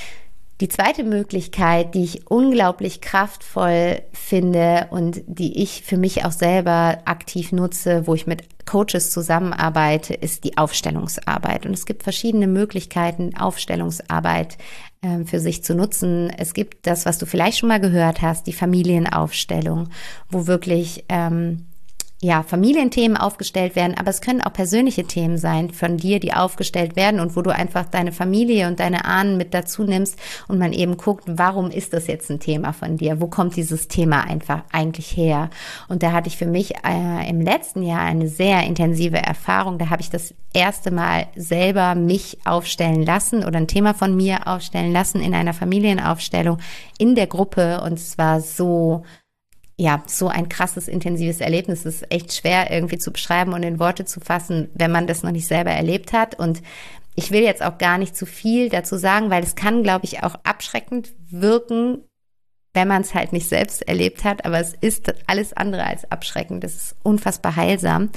Die zweite Möglichkeit, die ich unglaublich kraftvoll finde und die ich für mich auch selber aktiv nutze, wo ich mit Coaches zusammenarbeite, ist die Aufstellungsarbeit. Und es gibt verschiedene Möglichkeiten, Aufstellungsarbeit äh, für sich zu nutzen. Es gibt das, was du vielleicht schon mal gehört hast, die Familienaufstellung, wo wirklich ähm, ja, Familienthemen aufgestellt werden, aber es können auch persönliche Themen sein von dir, die aufgestellt werden und wo du einfach deine Familie und deine Ahnen mit dazu nimmst und man eben guckt, warum ist das jetzt ein Thema von dir? Wo kommt dieses Thema einfach eigentlich her? Und da hatte ich für mich äh, im letzten Jahr eine sehr intensive Erfahrung. Da habe ich das erste Mal selber mich aufstellen lassen oder ein Thema von mir aufstellen lassen in einer Familienaufstellung in der Gruppe und es war so Ja, so ein krasses, intensives Erlebnis. Es ist echt schwer irgendwie zu beschreiben und in Worte zu fassen, wenn man das noch nicht selber erlebt hat. Und ich will jetzt auch gar nicht zu viel dazu sagen, weil es kann, glaube ich, auch abschreckend wirken, wenn man es halt nicht selbst erlebt hat. Aber es ist alles andere als abschreckend. Es ist unfassbar heilsam,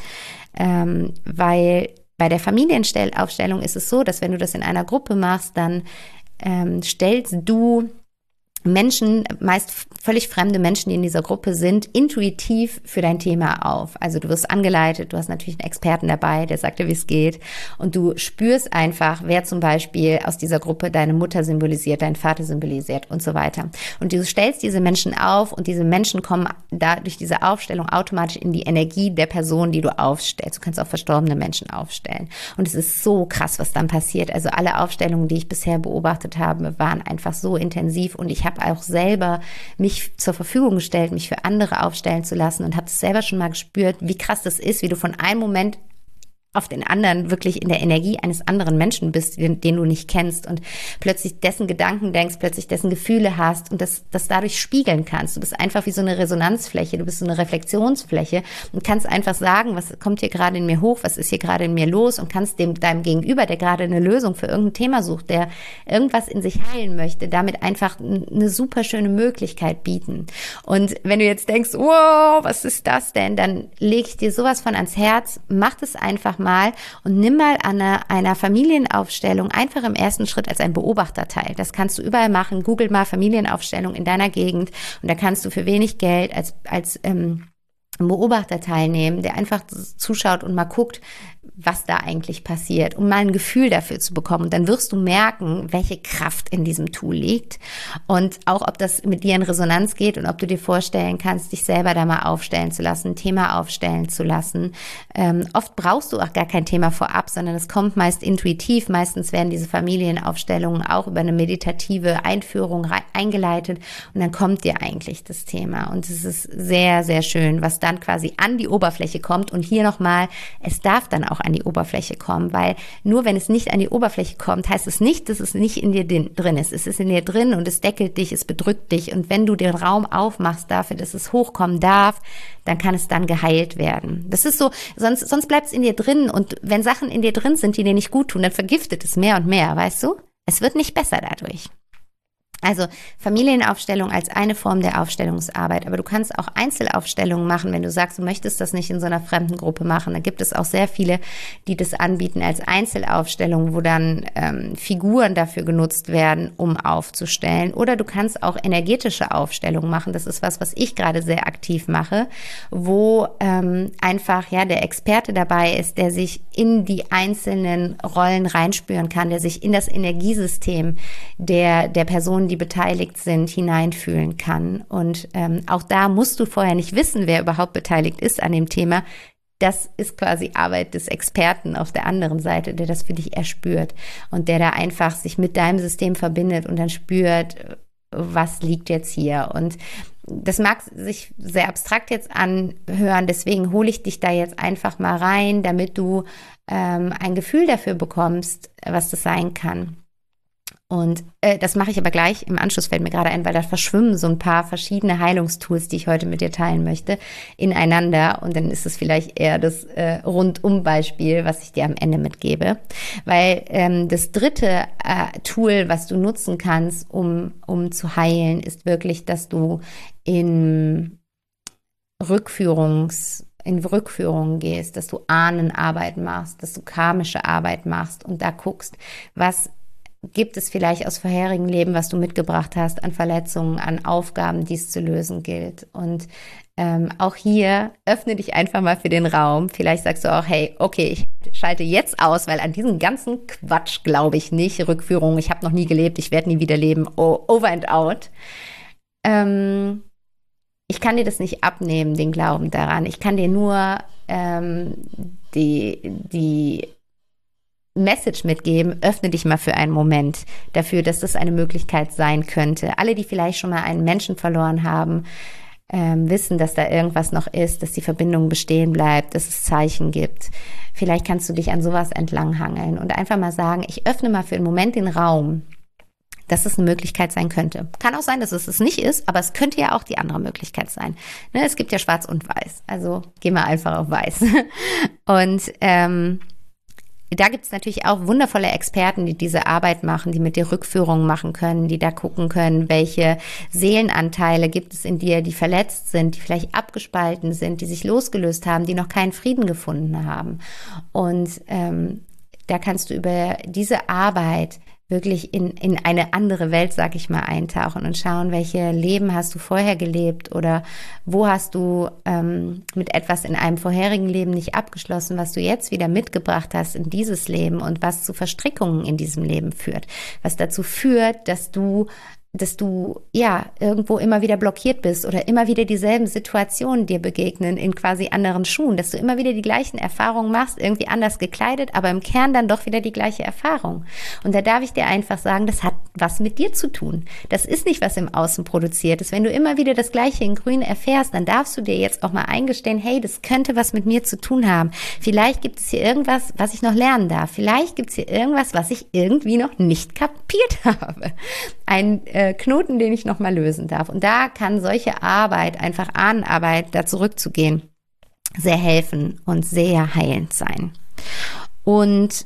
ähm, weil bei der Familienaufstellung ist es so, dass wenn du das in einer Gruppe machst, dann ähm, stellst du Menschen, meist völlig fremde Menschen, die in dieser Gruppe sind, intuitiv für dein Thema auf. Also du wirst angeleitet, du hast natürlich einen Experten dabei, der sagt dir, wie es geht. Und du spürst einfach, wer zum Beispiel aus dieser Gruppe deine Mutter symbolisiert, deinen Vater symbolisiert und so weiter. Und du stellst diese Menschen auf und diese Menschen kommen da durch diese Aufstellung automatisch in die Energie der Person, die du aufstellst. Du kannst auch verstorbene Menschen aufstellen. Und es ist so krass, was dann passiert. Also alle Aufstellungen, die ich bisher beobachtet habe, waren einfach so intensiv und ich habe habe auch selber mich zur Verfügung gestellt, mich für andere aufstellen zu lassen und habe es selber schon mal gespürt, wie krass das ist, wie du von einem Moment auf den anderen wirklich in der Energie eines anderen Menschen bist, den, den du nicht kennst und plötzlich dessen Gedanken denkst, plötzlich dessen Gefühle hast und das, das dadurch spiegeln kannst. Du bist einfach wie so eine Resonanzfläche, du bist so eine Reflexionsfläche und kannst einfach sagen, was kommt hier gerade in mir hoch, was ist hier gerade in mir los und kannst dem deinem Gegenüber, der gerade eine Lösung für irgendein Thema sucht, der irgendwas in sich heilen möchte, damit einfach eine super schöne Möglichkeit bieten. Und wenn du jetzt denkst, wow, was ist das denn, dann leg ich dir sowas von ans Herz, mach das einfach mal und nimm mal an einer, einer Familienaufstellung einfach im ersten Schritt als ein Beobachter teil. Das kannst du überall machen. Google mal Familienaufstellung in deiner Gegend und da kannst du für wenig Geld als, als ähm, Beobachter teilnehmen, der einfach zuschaut und mal guckt, was da eigentlich passiert, um mal ein Gefühl dafür zu bekommen. Und dann wirst du merken, welche Kraft in diesem Tool liegt und auch, ob das mit dir in Resonanz geht und ob du dir vorstellen kannst, dich selber da mal aufstellen zu lassen, ein Thema aufstellen zu lassen. Ähm, oft brauchst du auch gar kein Thema vorab, sondern es kommt meist intuitiv. Meistens werden diese Familienaufstellungen auch über eine meditative Einführung re- eingeleitet und dann kommt dir eigentlich das Thema. Und es ist sehr, sehr schön, was dann quasi an die Oberfläche kommt. Und hier nochmal, es darf dann auch an die Oberfläche kommen, weil nur wenn es nicht an die Oberfläche kommt, heißt es nicht, dass es nicht in dir drin ist. Es ist in dir drin und es deckelt dich, es bedrückt dich und wenn du den Raum aufmachst dafür, dass es hochkommen darf, dann kann es dann geheilt werden. Das ist so, sonst, sonst bleibt es in dir drin und wenn Sachen in dir drin sind, die dir nicht gut tun, dann vergiftet es mehr und mehr, weißt du? Es wird nicht besser dadurch. Also Familienaufstellung als eine Form der Aufstellungsarbeit, aber du kannst auch Einzelaufstellungen machen, wenn du sagst, du möchtest das nicht in so einer fremden Gruppe machen. Da gibt es auch sehr viele, die das anbieten als Einzelaufstellung, wo dann ähm, Figuren dafür genutzt werden, um aufzustellen. Oder du kannst auch energetische Aufstellungen machen. Das ist was, was ich gerade sehr aktiv mache, wo ähm, einfach ja der Experte dabei ist, der sich in die einzelnen Rollen reinspüren kann, der sich in das Energiesystem der der Person, die beteiligt sind, hineinfühlen kann. Und ähm, auch da musst du vorher nicht wissen, wer überhaupt beteiligt ist an dem Thema. Das ist quasi Arbeit des Experten auf der anderen Seite, der das für dich erspürt und der da einfach sich mit deinem System verbindet und dann spürt, was liegt jetzt hier. Und das mag sich sehr abstrakt jetzt anhören, deswegen hole ich dich da jetzt einfach mal rein, damit du ähm, ein Gefühl dafür bekommst, was das sein kann. Und äh, das mache ich aber gleich, im Anschluss fällt mir gerade ein, weil da verschwimmen so ein paar verschiedene Heilungstools, die ich heute mit dir teilen möchte, ineinander. Und dann ist es vielleicht eher das äh, Rundum-Beispiel, was ich dir am Ende mitgebe. Weil ähm, das dritte äh, Tool, was du nutzen kannst, um, um zu heilen, ist wirklich, dass du in Rückführungs in Rückführungen gehst, dass du Ahnenarbeit machst, dass du karmische Arbeit machst und da guckst, was gibt es vielleicht aus vorherigen Leben, was du mitgebracht hast, an Verletzungen, an Aufgaben, die es zu lösen gilt. Und ähm, auch hier öffne dich einfach mal für den Raum. Vielleicht sagst du auch, hey, okay, ich schalte jetzt aus, weil an diesen ganzen Quatsch glaube ich nicht. Rückführung, ich habe noch nie gelebt, ich werde nie wieder leben. Oh, over and out. Ähm, ich kann dir das nicht abnehmen, den Glauben daran. Ich kann dir nur ähm, die, die Message mitgeben, öffne dich mal für einen Moment dafür, dass das eine Möglichkeit sein könnte. Alle, die vielleicht schon mal einen Menschen verloren haben, ähm, wissen, dass da irgendwas noch ist, dass die Verbindung bestehen bleibt, dass es Zeichen gibt. Vielleicht kannst du dich an sowas entlanghangeln und einfach mal sagen, ich öffne mal für einen Moment den Raum, dass es eine Möglichkeit sein könnte. Kann auch sein, dass es es nicht ist, aber es könnte ja auch die andere Möglichkeit sein. Ne, es gibt ja schwarz und weiß, also gehen wir einfach auf weiß. Und ähm, da gibt es natürlich auch wundervolle Experten, die diese Arbeit machen, die mit dir Rückführungen machen können, die da gucken können, welche Seelenanteile gibt es in dir, die verletzt sind, die vielleicht abgespalten sind, die sich losgelöst haben, die noch keinen Frieden gefunden haben. Und ähm, da kannst du über diese Arbeit wirklich in, in eine andere Welt, sag ich mal, eintauchen und schauen, welche Leben hast du vorher gelebt oder wo hast du ähm, mit etwas in einem vorherigen Leben nicht abgeschlossen, was du jetzt wieder mitgebracht hast in dieses Leben und was zu Verstrickungen in diesem Leben führt, was dazu führt, dass du dass du ja irgendwo immer wieder blockiert bist oder immer wieder dieselben Situationen dir begegnen in quasi anderen Schuhen, dass du immer wieder die gleichen Erfahrungen machst, irgendwie anders gekleidet, aber im Kern dann doch wieder die gleiche Erfahrung. Und da darf ich dir einfach sagen, das hat was mit dir zu tun. Das ist nicht, was im Außen produziert ist. Wenn du immer wieder das Gleiche in Grün erfährst, dann darfst du dir jetzt auch mal eingestehen, hey, das könnte was mit mir zu tun haben. Vielleicht gibt es hier irgendwas, was ich noch lernen darf. Vielleicht gibt es hier irgendwas, was ich irgendwie noch nicht kapiert habe. Ein äh, Knoten, den ich noch mal lösen darf. Und da kann solche Arbeit, einfach Ahnenarbeit, da zurückzugehen, sehr helfen und sehr heilend sein. Und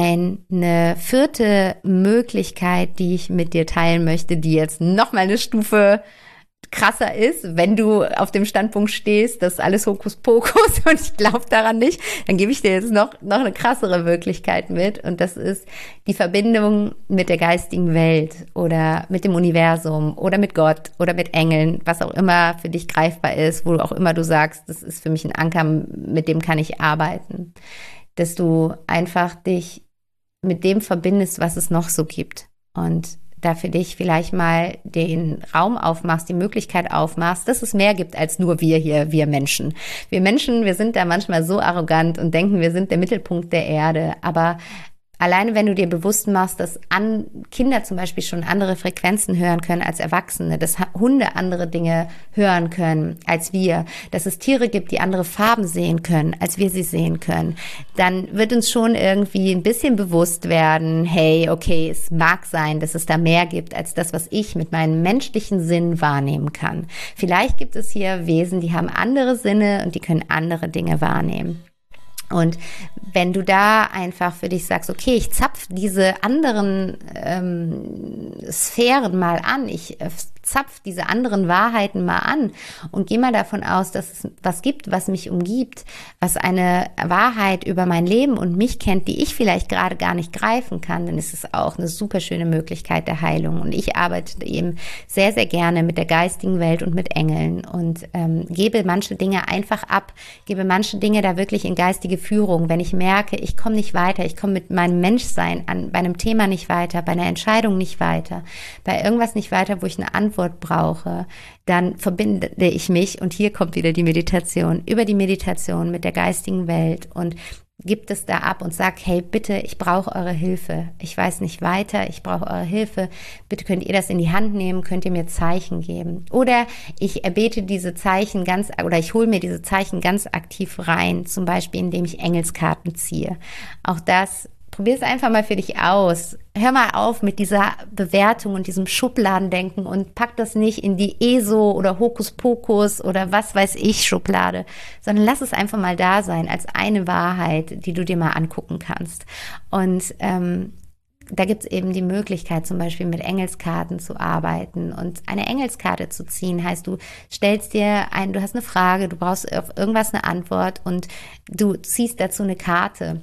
eine vierte Möglichkeit, die ich mit dir teilen möchte, die jetzt noch mal eine Stufe krasser ist, wenn du auf dem Standpunkt stehst, das ist alles Hokuspokus und ich glaube daran nicht, dann gebe ich dir jetzt noch, noch eine krassere Wirklichkeit mit und das ist die Verbindung mit der geistigen Welt oder mit dem Universum oder mit Gott oder mit Engeln, was auch immer für dich greifbar ist, wo auch immer du sagst, das ist für mich ein Anker, mit dem kann ich arbeiten. Dass du einfach dich mit dem verbindest, was es noch so gibt und da für dich vielleicht mal den Raum aufmachst, die Möglichkeit aufmachst, dass es mehr gibt als nur wir hier, wir Menschen. Wir Menschen, wir sind da manchmal so arrogant und denken, wir sind der Mittelpunkt der Erde, aber alleine wenn du dir bewusst machst, dass an Kinder zum Beispiel schon andere Frequenzen hören können als Erwachsene, dass Hunde andere Dinge hören können als wir, dass es Tiere gibt, die andere Farben sehen können, als wir sie sehen können, dann wird uns schon irgendwie ein bisschen bewusst werden, hey, okay, es mag sein, dass es da mehr gibt als das, was ich mit meinem menschlichen Sinn wahrnehmen kann. Vielleicht gibt es hier Wesen, die haben andere Sinne und die können andere Dinge wahrnehmen. Und wenn du da einfach für dich sagst, okay, ich zapf diese anderen ähm, Sphären mal an, ich äh, zapf diese anderen Wahrheiten mal an und gehe mal davon aus, dass es was gibt, was mich umgibt, was eine Wahrheit über mein Leben und mich kennt, die ich vielleicht gerade gar nicht greifen kann, dann ist es auch eine super schöne Möglichkeit der Heilung. Und ich arbeite eben sehr, sehr gerne mit der geistigen Welt und mit Engeln und ähm, gebe manche Dinge einfach ab, gebe manche Dinge da wirklich in geistige Führung. Wenn ich merke, ich komme nicht weiter, ich komme mit meinem Menschsein an, bei einem Thema nicht weiter, bei einer Entscheidung nicht weiter, bei irgendwas nicht weiter, wo ich eine Antwort brauche, dann verbinde ich mich, und hier kommt wieder die Meditation, über die Meditation mit der geistigen Welt und gibt es da ab und sag, hey, bitte, ich brauche eure Hilfe. Ich weiß nicht weiter, ich brauche eure Hilfe. Bitte könnt ihr das in die Hand nehmen, könnt ihr mir Zeichen geben. Oder ich erbete diese Zeichen ganz, oder ich hole mir diese Zeichen ganz aktiv rein, zum Beispiel indem ich Engelskarten ziehe. Auch das, probier es einfach mal für dich aus. Hör mal auf mit dieser Bewertung und diesem Schubladendenken und pack das nicht in die E S O oder Hokuspokus oder was weiß ich Schublade, sondern lass es einfach mal da sein als eine Wahrheit, die du dir mal angucken kannst. Und ähm, da gibt es eben die Möglichkeit, zum Beispiel mit Engelskarten zu arbeiten. Und eine Engelskarte zu ziehen, heißt, du stellst dir ein, du hast eine Frage, du brauchst auf irgendwas eine Antwort und du ziehst dazu eine Karte.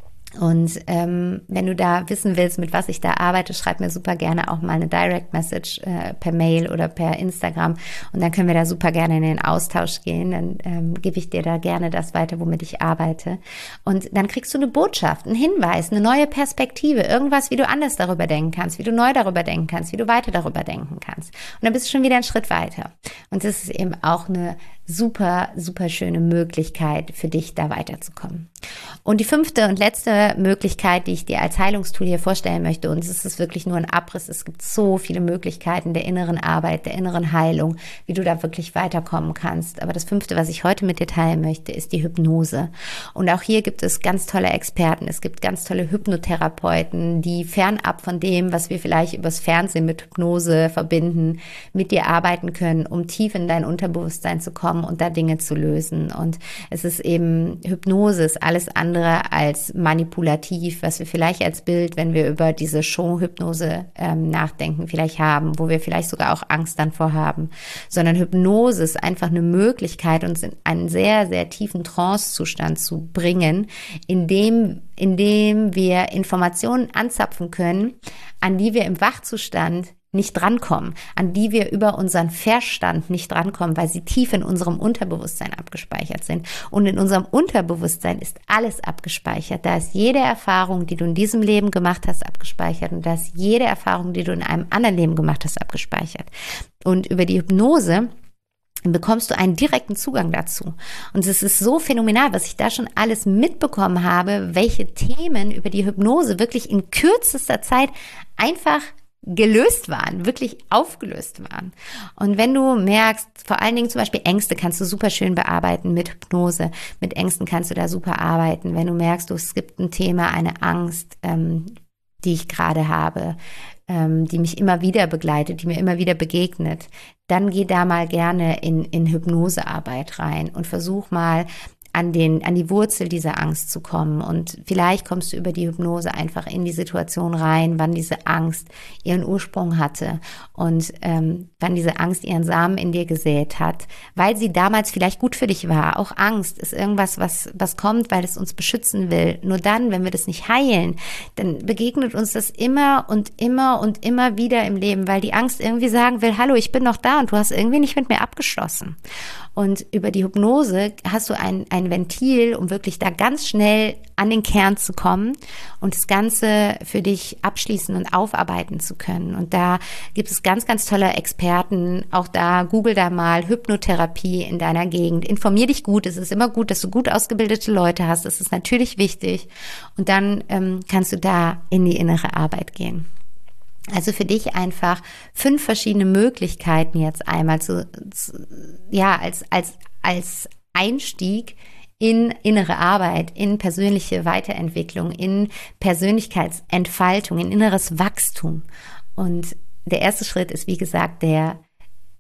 Und ähm, wenn du da wissen willst, mit was ich da arbeite, schreib mir super gerne auch mal eine Direct Message äh, per Mail oder per Instagram und dann können wir da super gerne in den Austausch gehen. Dann ähm, gebe ich dir da gerne das weiter, womit ich arbeite. Und dann kriegst du eine Botschaft, einen Hinweis, eine neue Perspektive, irgendwas, wie du anders darüber denken kannst, wie du neu darüber denken kannst, wie du weiter darüber denken kannst. Und dann bist du schon wieder einen Schritt weiter. Und das ist eben auch eine super, super schöne Möglichkeit für dich, da weiterzukommen. Und die fünfte und letzte Möglichkeit, die ich dir als Heilungstool hier vorstellen möchte, und es ist wirklich nur ein Abriss, es gibt so viele Möglichkeiten der inneren Arbeit, der inneren Heilung, wie du da wirklich weiterkommen kannst. Aber das fünfte, was ich heute mit dir teilen möchte, ist die Hypnose. Und auch hier gibt es ganz tolle Experten, es gibt ganz tolle Hypnotherapeuten, die fernab von dem, was wir vielleicht übers Fernsehen mit Hypnose verbinden, mit dir arbeiten können, um tief in dein Unterbewusstsein zu kommen und da Dinge zu lösen. Und es ist eben, Hypnose ist alles andere als manipulativ, was wir vielleicht als Bild, wenn wir über diese Show-Hypnose ähm, nachdenken, vielleicht haben, wo wir vielleicht sogar auch Angst dann vorhaben, sondern Hypnose ist einfach eine Möglichkeit, uns in einen sehr, sehr tiefen Trance-Zustand zu bringen, in dem, in dem wir Informationen anzapfen können, an die wir im Wachzustand nicht drankommen, an die wir über unseren Verstand nicht drankommen, weil sie tief in unserem Unterbewusstsein abgespeichert sind. Und in unserem Unterbewusstsein ist alles abgespeichert. Da ist jede Erfahrung, die du in diesem Leben gemacht hast, abgespeichert. Und da ist jede Erfahrung, die du in einem anderen Leben gemacht hast, abgespeichert. Und über die Hypnose bekommst du einen direkten Zugang dazu. Und es ist so phänomenal, was ich da schon alles mitbekommen habe, welche Themen über die Hypnose wirklich in kürzester Zeit einfach gelöst waren, wirklich aufgelöst waren. Und wenn du merkst, vor allen Dingen zum Beispiel Ängste kannst du super schön bearbeiten mit Hypnose. Mit Ängsten kannst du da super arbeiten. Wenn du merkst, du, es gibt ein Thema, eine Angst, ähm, die ich gerade habe, ähm, die mich immer wieder begleitet, die mir immer wieder begegnet, dann geh da mal gerne in, in Hypnosearbeit rein und versuch mal, an den, an die Wurzel dieser Angst zu kommen. Und vielleicht kommst du über die Hypnose einfach in die Situation rein, wann diese Angst ihren Ursprung hatte und ähm, wann diese Angst ihren Samen in dir gesät hat, weil sie damals vielleicht gut für dich war. Auch Angst ist irgendwas, was, was kommt, weil es uns beschützen will. Nur dann, wenn wir das nicht heilen, dann begegnet uns das immer und immer und immer wieder im Leben, weil die Angst irgendwie sagen will, hallo, ich bin noch da und du hast irgendwie nicht mit mir abgeschlossen. Und über die Hypnose hast du ein, ein Ventil, um wirklich da ganz schnell an den Kern zu kommen und das Ganze für dich abschließen und aufarbeiten zu können. Und da gibt es ganz, ganz tolle Experten. Auch da, google da mal Hypnotherapie in deiner Gegend. Informier dich gut. Es ist immer gut, dass du gut ausgebildete Leute hast. Das ist natürlich wichtig. Und dann ähm, kannst du da in die innere Arbeit gehen. Also für dich einfach fünf verschiedene Möglichkeiten jetzt einmal zu, zu ja, als, als, als Einstieg in innere Arbeit, in persönliche Weiterentwicklung, in Persönlichkeitsentfaltung, in inneres Wachstum. Und der erste Schritt ist, wie gesagt, der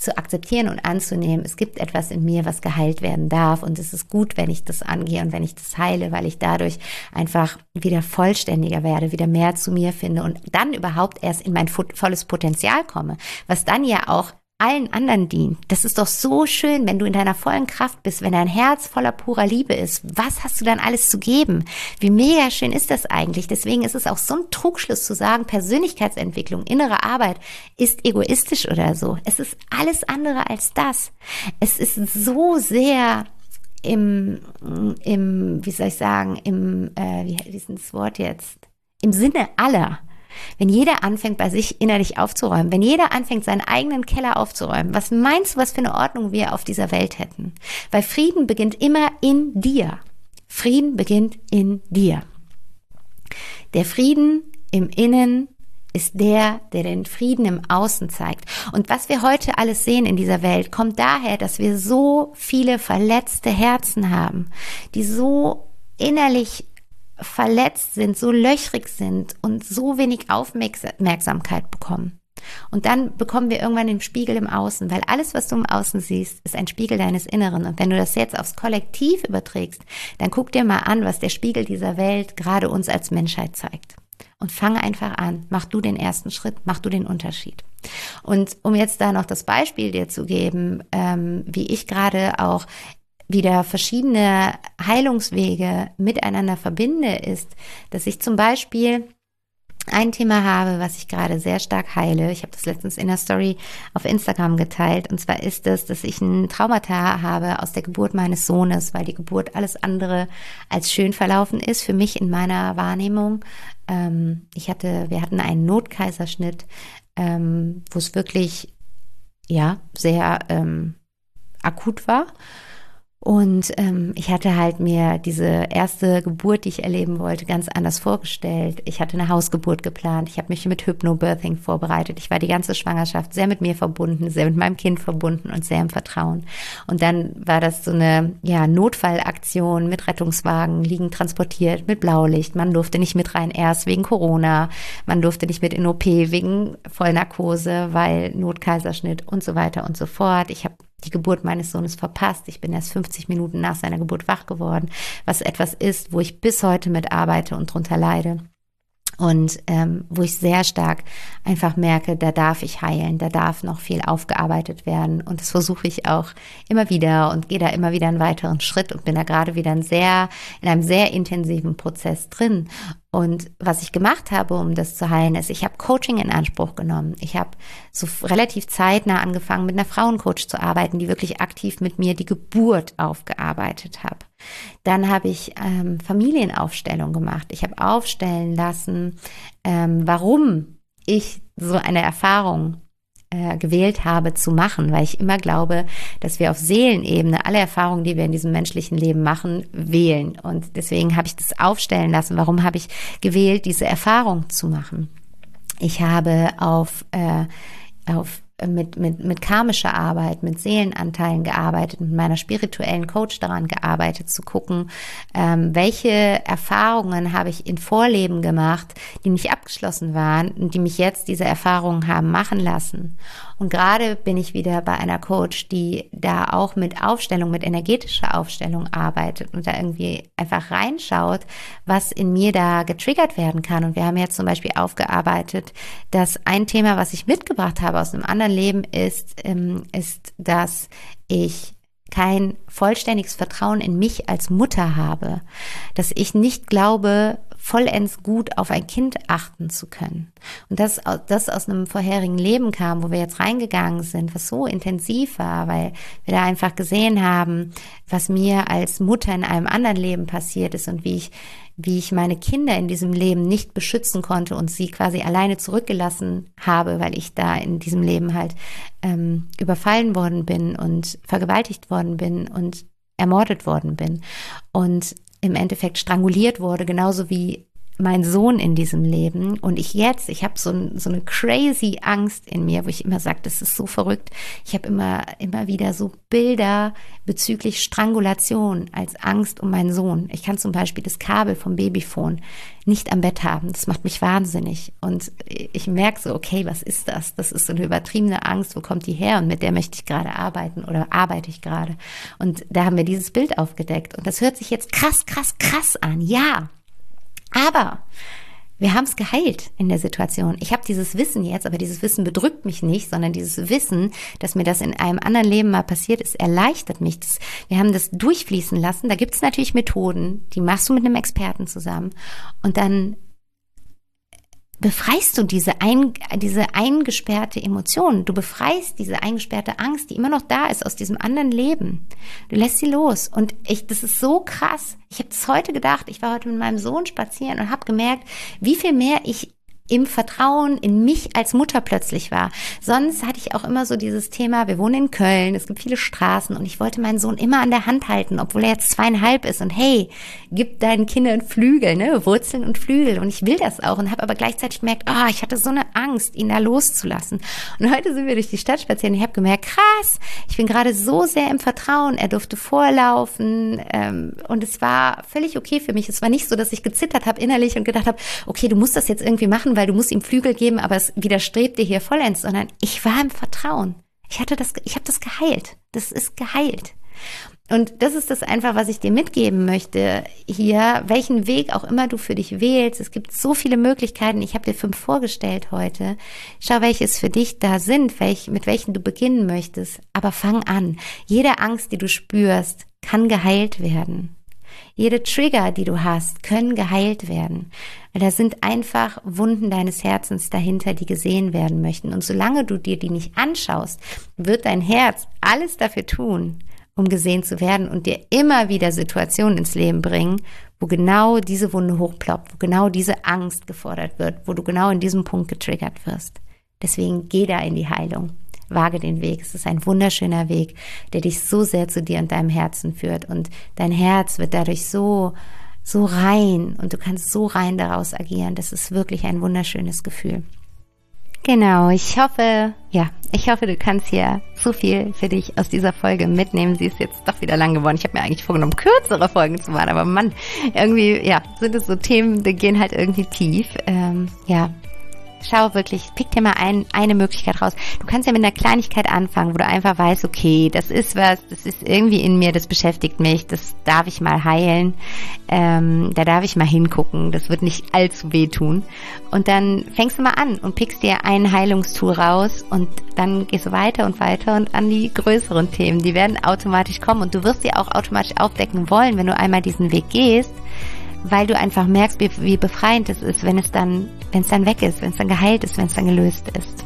zu akzeptieren und anzunehmen, es gibt etwas in mir, was geheilt werden darf und es ist gut, wenn ich das angehe und wenn ich das heile, weil ich dadurch einfach wieder vollständiger werde, wieder mehr zu mir finde und dann überhaupt erst in mein volles Potenzial komme, was dann ja auch allen anderen dient. Das ist doch so schön, wenn du in deiner vollen Kraft bist, wenn dein Herz voller purer Liebe ist. Was hast du dann alles zu geben? Wie mega schön ist das eigentlich? Deswegen ist es auch so ein Trugschluss zu sagen, Persönlichkeitsentwicklung, innere Arbeit ist egoistisch oder so. Es ist alles andere als das. Es ist so sehr im, im wie soll ich sagen, im, äh, wie, wie ist denn das Wort jetzt? Im Sinne aller. Wenn jeder anfängt, bei sich innerlich aufzuräumen, wenn jeder anfängt, seinen eigenen Keller aufzuräumen, was meinst du, was für eine Ordnung wir auf dieser Welt hätten? Weil Frieden beginnt immer in dir. Frieden beginnt in dir. Der Frieden im Innen ist der, der den Frieden im Außen zeigt. Und was wir heute alles sehen in dieser Welt, kommt daher, dass wir so viele verletzte Herzen haben, die so innerlich verletzt sind, so löchrig sind und so wenig Aufmerksamkeit bekommen. Und dann bekommen wir irgendwann den Spiegel im Außen, weil alles, was du im Außen siehst, ist ein Spiegel deines Inneren. Und wenn du das jetzt aufs Kollektiv überträgst, dann guck dir mal an, was der Spiegel dieser Welt gerade uns als Menschheit zeigt. Und fange einfach an, mach du den ersten Schritt, mach du den Unterschied. Und um jetzt da noch das Beispiel dir zu geben, ähm, wie ich gerade auch wieder verschiedene Heilungswege miteinander verbinde, ist, dass ich zum Beispiel ein Thema habe, was ich gerade sehr stark heile. Ich habe das letztens in der Story auf Instagram geteilt. Und zwar ist es, dass ich ein Traumata habe aus der Geburt meines Sohnes, weil die Geburt alles andere als schön verlaufen ist für mich in meiner Wahrnehmung. Ähm, ich hatte, wir hatten einen Notkaiserschnitt, ähm, wo es wirklich, ja, sehr ähm, akut war. Und ähm, ich hatte halt mir diese erste Geburt, die ich erleben wollte, ganz anders vorgestellt. Ich hatte eine Hausgeburt geplant. Ich habe mich mit Hypnobirthing vorbereitet. Ich war die ganze Schwangerschaft sehr mit mir verbunden, sehr mit meinem Kind verbunden und sehr im Vertrauen. Und dann war das so eine ja Notfallaktion mit Rettungswagen, liegend transportiert, mit Blaulicht. Man durfte nicht mit rein, erst wegen Corona. Man durfte nicht mit in O P wegen Vollnarkose, weil Notkaiserschnitt und so weiter und so fort. Ich habe die Geburt meines Sohnes verpasst. Ich bin erst fünfzig Minuten nach seiner Geburt wach geworden, was etwas ist, wo ich bis heute mit arbeite und drunter leide. Und ähm, wo ich sehr stark einfach merke, da darf ich heilen, da darf noch viel aufgearbeitet werden. Und das versuche ich auch immer wieder und gehe da immer wieder einen weiteren Schritt und bin da gerade wieder ein sehr, in einem sehr intensiven Prozess drin. Und was ich gemacht habe, um das zu heilen, ist, ich habe Coaching in Anspruch genommen. Ich habe so relativ zeitnah angefangen, mit einer Frauencoach zu arbeiten, die wirklich aktiv mit mir die Geburt aufgearbeitet hat. Dann habe ich ähm, Familienaufstellung gemacht. Ich habe aufstellen lassen, ähm, warum ich so eine Erfahrung äh, gewählt habe zu machen, weil ich immer glaube, dass wir auf Seelenebene alle Erfahrungen, die wir in diesem menschlichen Leben machen, wählen. Und deswegen habe ich das aufstellen lassen. Warum habe ich gewählt, diese Erfahrung zu machen? Ich habe auf, äh, auf mit, mit, mit karmischer Arbeit, mit Seelenanteilen gearbeitet, mit meiner spirituellen Coach daran gearbeitet, zu gucken, ähm, welche Erfahrungen habe ich in Vorleben gemacht, die nicht abgeschlossen waren und die mich jetzt diese Erfahrungen haben machen lassen. Und gerade bin ich wieder bei einer Coach, die da auch mit Aufstellung, mit energetischer Aufstellung arbeitet und da irgendwie einfach reinschaut, was in mir da getriggert werden kann. Und wir haben jetzt zum Beispiel aufgearbeitet, dass ein Thema, was ich mitgebracht habe aus einem anderen Leben ist, ähm, ist, dass ich kein vollständiges Vertrauen in mich als Mutter habe, dass ich nicht glaube, vollends gut auf ein Kind achten zu können. Und das, das aus einem vorherigen Leben kam, wo wir jetzt reingegangen sind, was so intensiv war, weil wir da einfach gesehen haben, was mir als Mutter in einem anderen Leben passiert ist und wie ich wie ich meine Kinder in diesem Leben nicht beschützen konnte und sie quasi alleine zurückgelassen habe, weil ich da in diesem Leben halt ähm, überfallen worden bin und vergewaltigt worden bin und ermordet worden bin und im Endeffekt stranguliert wurde, genauso wie mein Sohn in diesem Leben und ich jetzt, ich habe so, ein, so eine crazy Angst in mir, wo ich immer sage, das ist so verrückt. Ich habe immer, immer wieder so Bilder bezüglich Strangulation als Angst um meinen Sohn. Ich kann zum Beispiel das Kabel vom Babyphone nicht am Bett haben. Das macht mich wahnsinnig. Und ich merke so, okay, was ist das? Das ist so eine übertriebene Angst. Wo kommt die her? Und mit der möchte ich gerade arbeiten oder arbeite ich gerade. Und da haben wir dieses Bild aufgedeckt. Und das hört sich jetzt krass, krass, krass an. Ja. Aber wir haben es geheilt in der Situation. Ich habe dieses Wissen jetzt, aber dieses Wissen bedrückt mich nicht, sondern dieses Wissen, dass mir das in einem anderen Leben mal passiert ist, erleichtert mich. Das, wir haben das durchfließen lassen. Da gibt es natürlich Methoden, die machst du mit einem Experten zusammen und dann befreist du diese, ein, diese eingesperrte Emotion. Du befreist diese eingesperrte Angst, die immer noch da ist aus diesem anderen Leben. Du lässt sie los. Und ich, das ist so krass. Ich habe das heute gedacht. Ich war heute mit meinem Sohn spazieren und habe gemerkt, wie viel mehr ich im Vertrauen in mich als Mutter plötzlich war. Sonst hatte ich auch immer so dieses Thema, wir wohnen in Köln, es gibt viele Straßen und ich wollte meinen Sohn immer an der Hand halten, obwohl er jetzt zweieinhalb ist und hey, gib deinen Kindern Flügel, ne, Wurzeln und Flügel und ich will das auch und habe aber gleichzeitig gemerkt, oh, ich hatte so eine Angst, ihn da loszulassen. Und heute sind wir durch die Stadt spazieren und ich habe gemerkt, krass, ich bin gerade so sehr im Vertrauen, er durfte vorlaufen ähm, und es war völlig okay für mich. Es war nicht so, dass ich gezittert habe innerlich und gedacht habe, okay, du musst das jetzt irgendwie machen, weil du musst ihm Flügel geben, aber es widerstrebt dir hier vollends, sondern ich war im Vertrauen. Ich hatte das, ich habe das geheilt. Das ist geheilt. Und das ist das einfach, was ich dir mitgeben möchte hier, welchen Weg auch immer du für dich wählst. Es gibt so viele Möglichkeiten. Ich habe dir fünf vorgestellt heute. Schau, welches für dich da sind, welch, mit welchen du beginnen möchtest. Aber fang an. Jede Angst, die du spürst, kann geheilt werden. Jede Trigger, die du hast, können geheilt werden. Da sind einfach Wunden deines Herzens dahinter, die gesehen werden möchten. Und solange du dir die nicht anschaust, wird dein Herz alles dafür tun, um gesehen zu werden und dir immer wieder Situationen ins Leben bringen, wo genau diese Wunde hochploppt, wo genau diese Angst gefordert wird, wo du genau in diesem Punkt getriggert wirst. Deswegen geh da in die Heilung. Wage den Weg. Es ist ein wunderschöner Weg, der dich so sehr zu dir und deinem Herzen führt. Und dein Herz wird dadurch so, so rein und du kannst so rein daraus agieren. Das ist wirklich ein wunderschönes Gefühl. Genau, ich hoffe, ja, ich hoffe, du kannst hier so viel für dich aus dieser Folge mitnehmen. Sie ist jetzt doch wieder lang geworden. Ich habe mir eigentlich vorgenommen, kürzere Folgen zu machen, aber Mann, irgendwie, ja, sind es so Themen, die gehen halt irgendwie tief. Ähm, ja, schau wirklich, pick dir mal ein, eine Möglichkeit raus. Du kannst ja mit einer Kleinigkeit anfangen, wo du einfach weißt, okay, das ist was, das ist irgendwie in mir, das beschäftigt mich, das darf ich mal heilen, ähm, da darf ich mal hingucken, das wird nicht allzu wehtun. Und dann fängst du mal an und pickst dir ein Heilungstool raus und dann gehst du weiter und weiter und an die größeren Themen, die werden automatisch kommen und du wirst sie auch automatisch aufdecken wollen, wenn du einmal diesen Weg gehst, weil du einfach merkst, wie, wie befreiend es ist, wenn es dann, wenn es dann weg ist, wenn es dann geheilt ist, wenn es dann gelöst ist.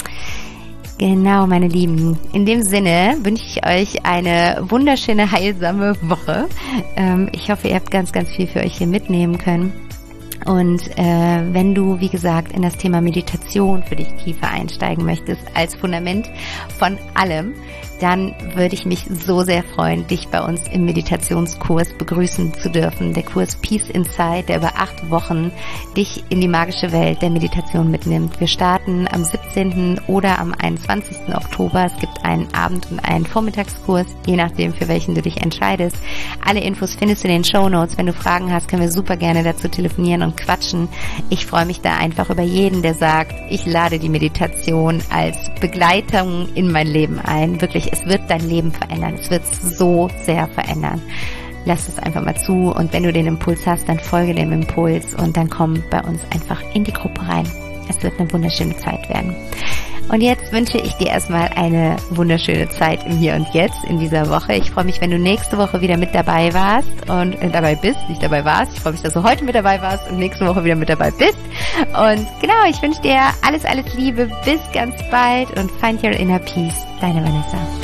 Genau, meine Lieben. In dem Sinne wünsche ich euch eine wunderschöne, heilsame Woche. Ähm, ich hoffe, ihr habt ganz, ganz viel für euch hier mitnehmen können. Und äh, wenn du, wie gesagt, in das Thema Meditation für dich tiefer einsteigen möchtest, als Fundament von allem, dann würde ich mich so sehr freuen, dich bei uns im Meditationskurs begrüßen zu dürfen. Der Kurs Peace Inside, der über acht Wochen dich in die magische Welt der Meditation mitnimmt. Wir starten am siebzehnten oder am einundzwanzigsten Oktober. Es gibt einen Abend- und einen Vormittagskurs, je nachdem, für welchen du dich entscheidest. Alle Infos findest du in den Shownotes. Wenn du Fragen hast, können wir super gerne dazu telefonieren und quatschen. Ich freue mich da einfach über jeden, der sagt, ich lade die Meditation als Begleitung in mein Leben ein. Wirklich, es wird dein Leben verändern. Es wird so sehr verändern. Lass es einfach mal zu und wenn du den Impuls hast, dann folge dem Impuls und dann komm bei uns einfach in die Gruppe rein. Es wird eine wunderschöne Zeit werden. Und jetzt wünsche ich dir erstmal eine wunderschöne Zeit im Hier und Jetzt in dieser Woche. Ich freue mich, wenn du nächste Woche wieder mit dabei warst und äh, dabei bist, nicht dabei warst. Ich freue mich, dass du heute mit dabei warst und nächste Woche wieder mit dabei bist. Und genau, ich wünsche dir alles, alles Liebe. Bis ganz bald und find your inner peace. Deine Vanessa.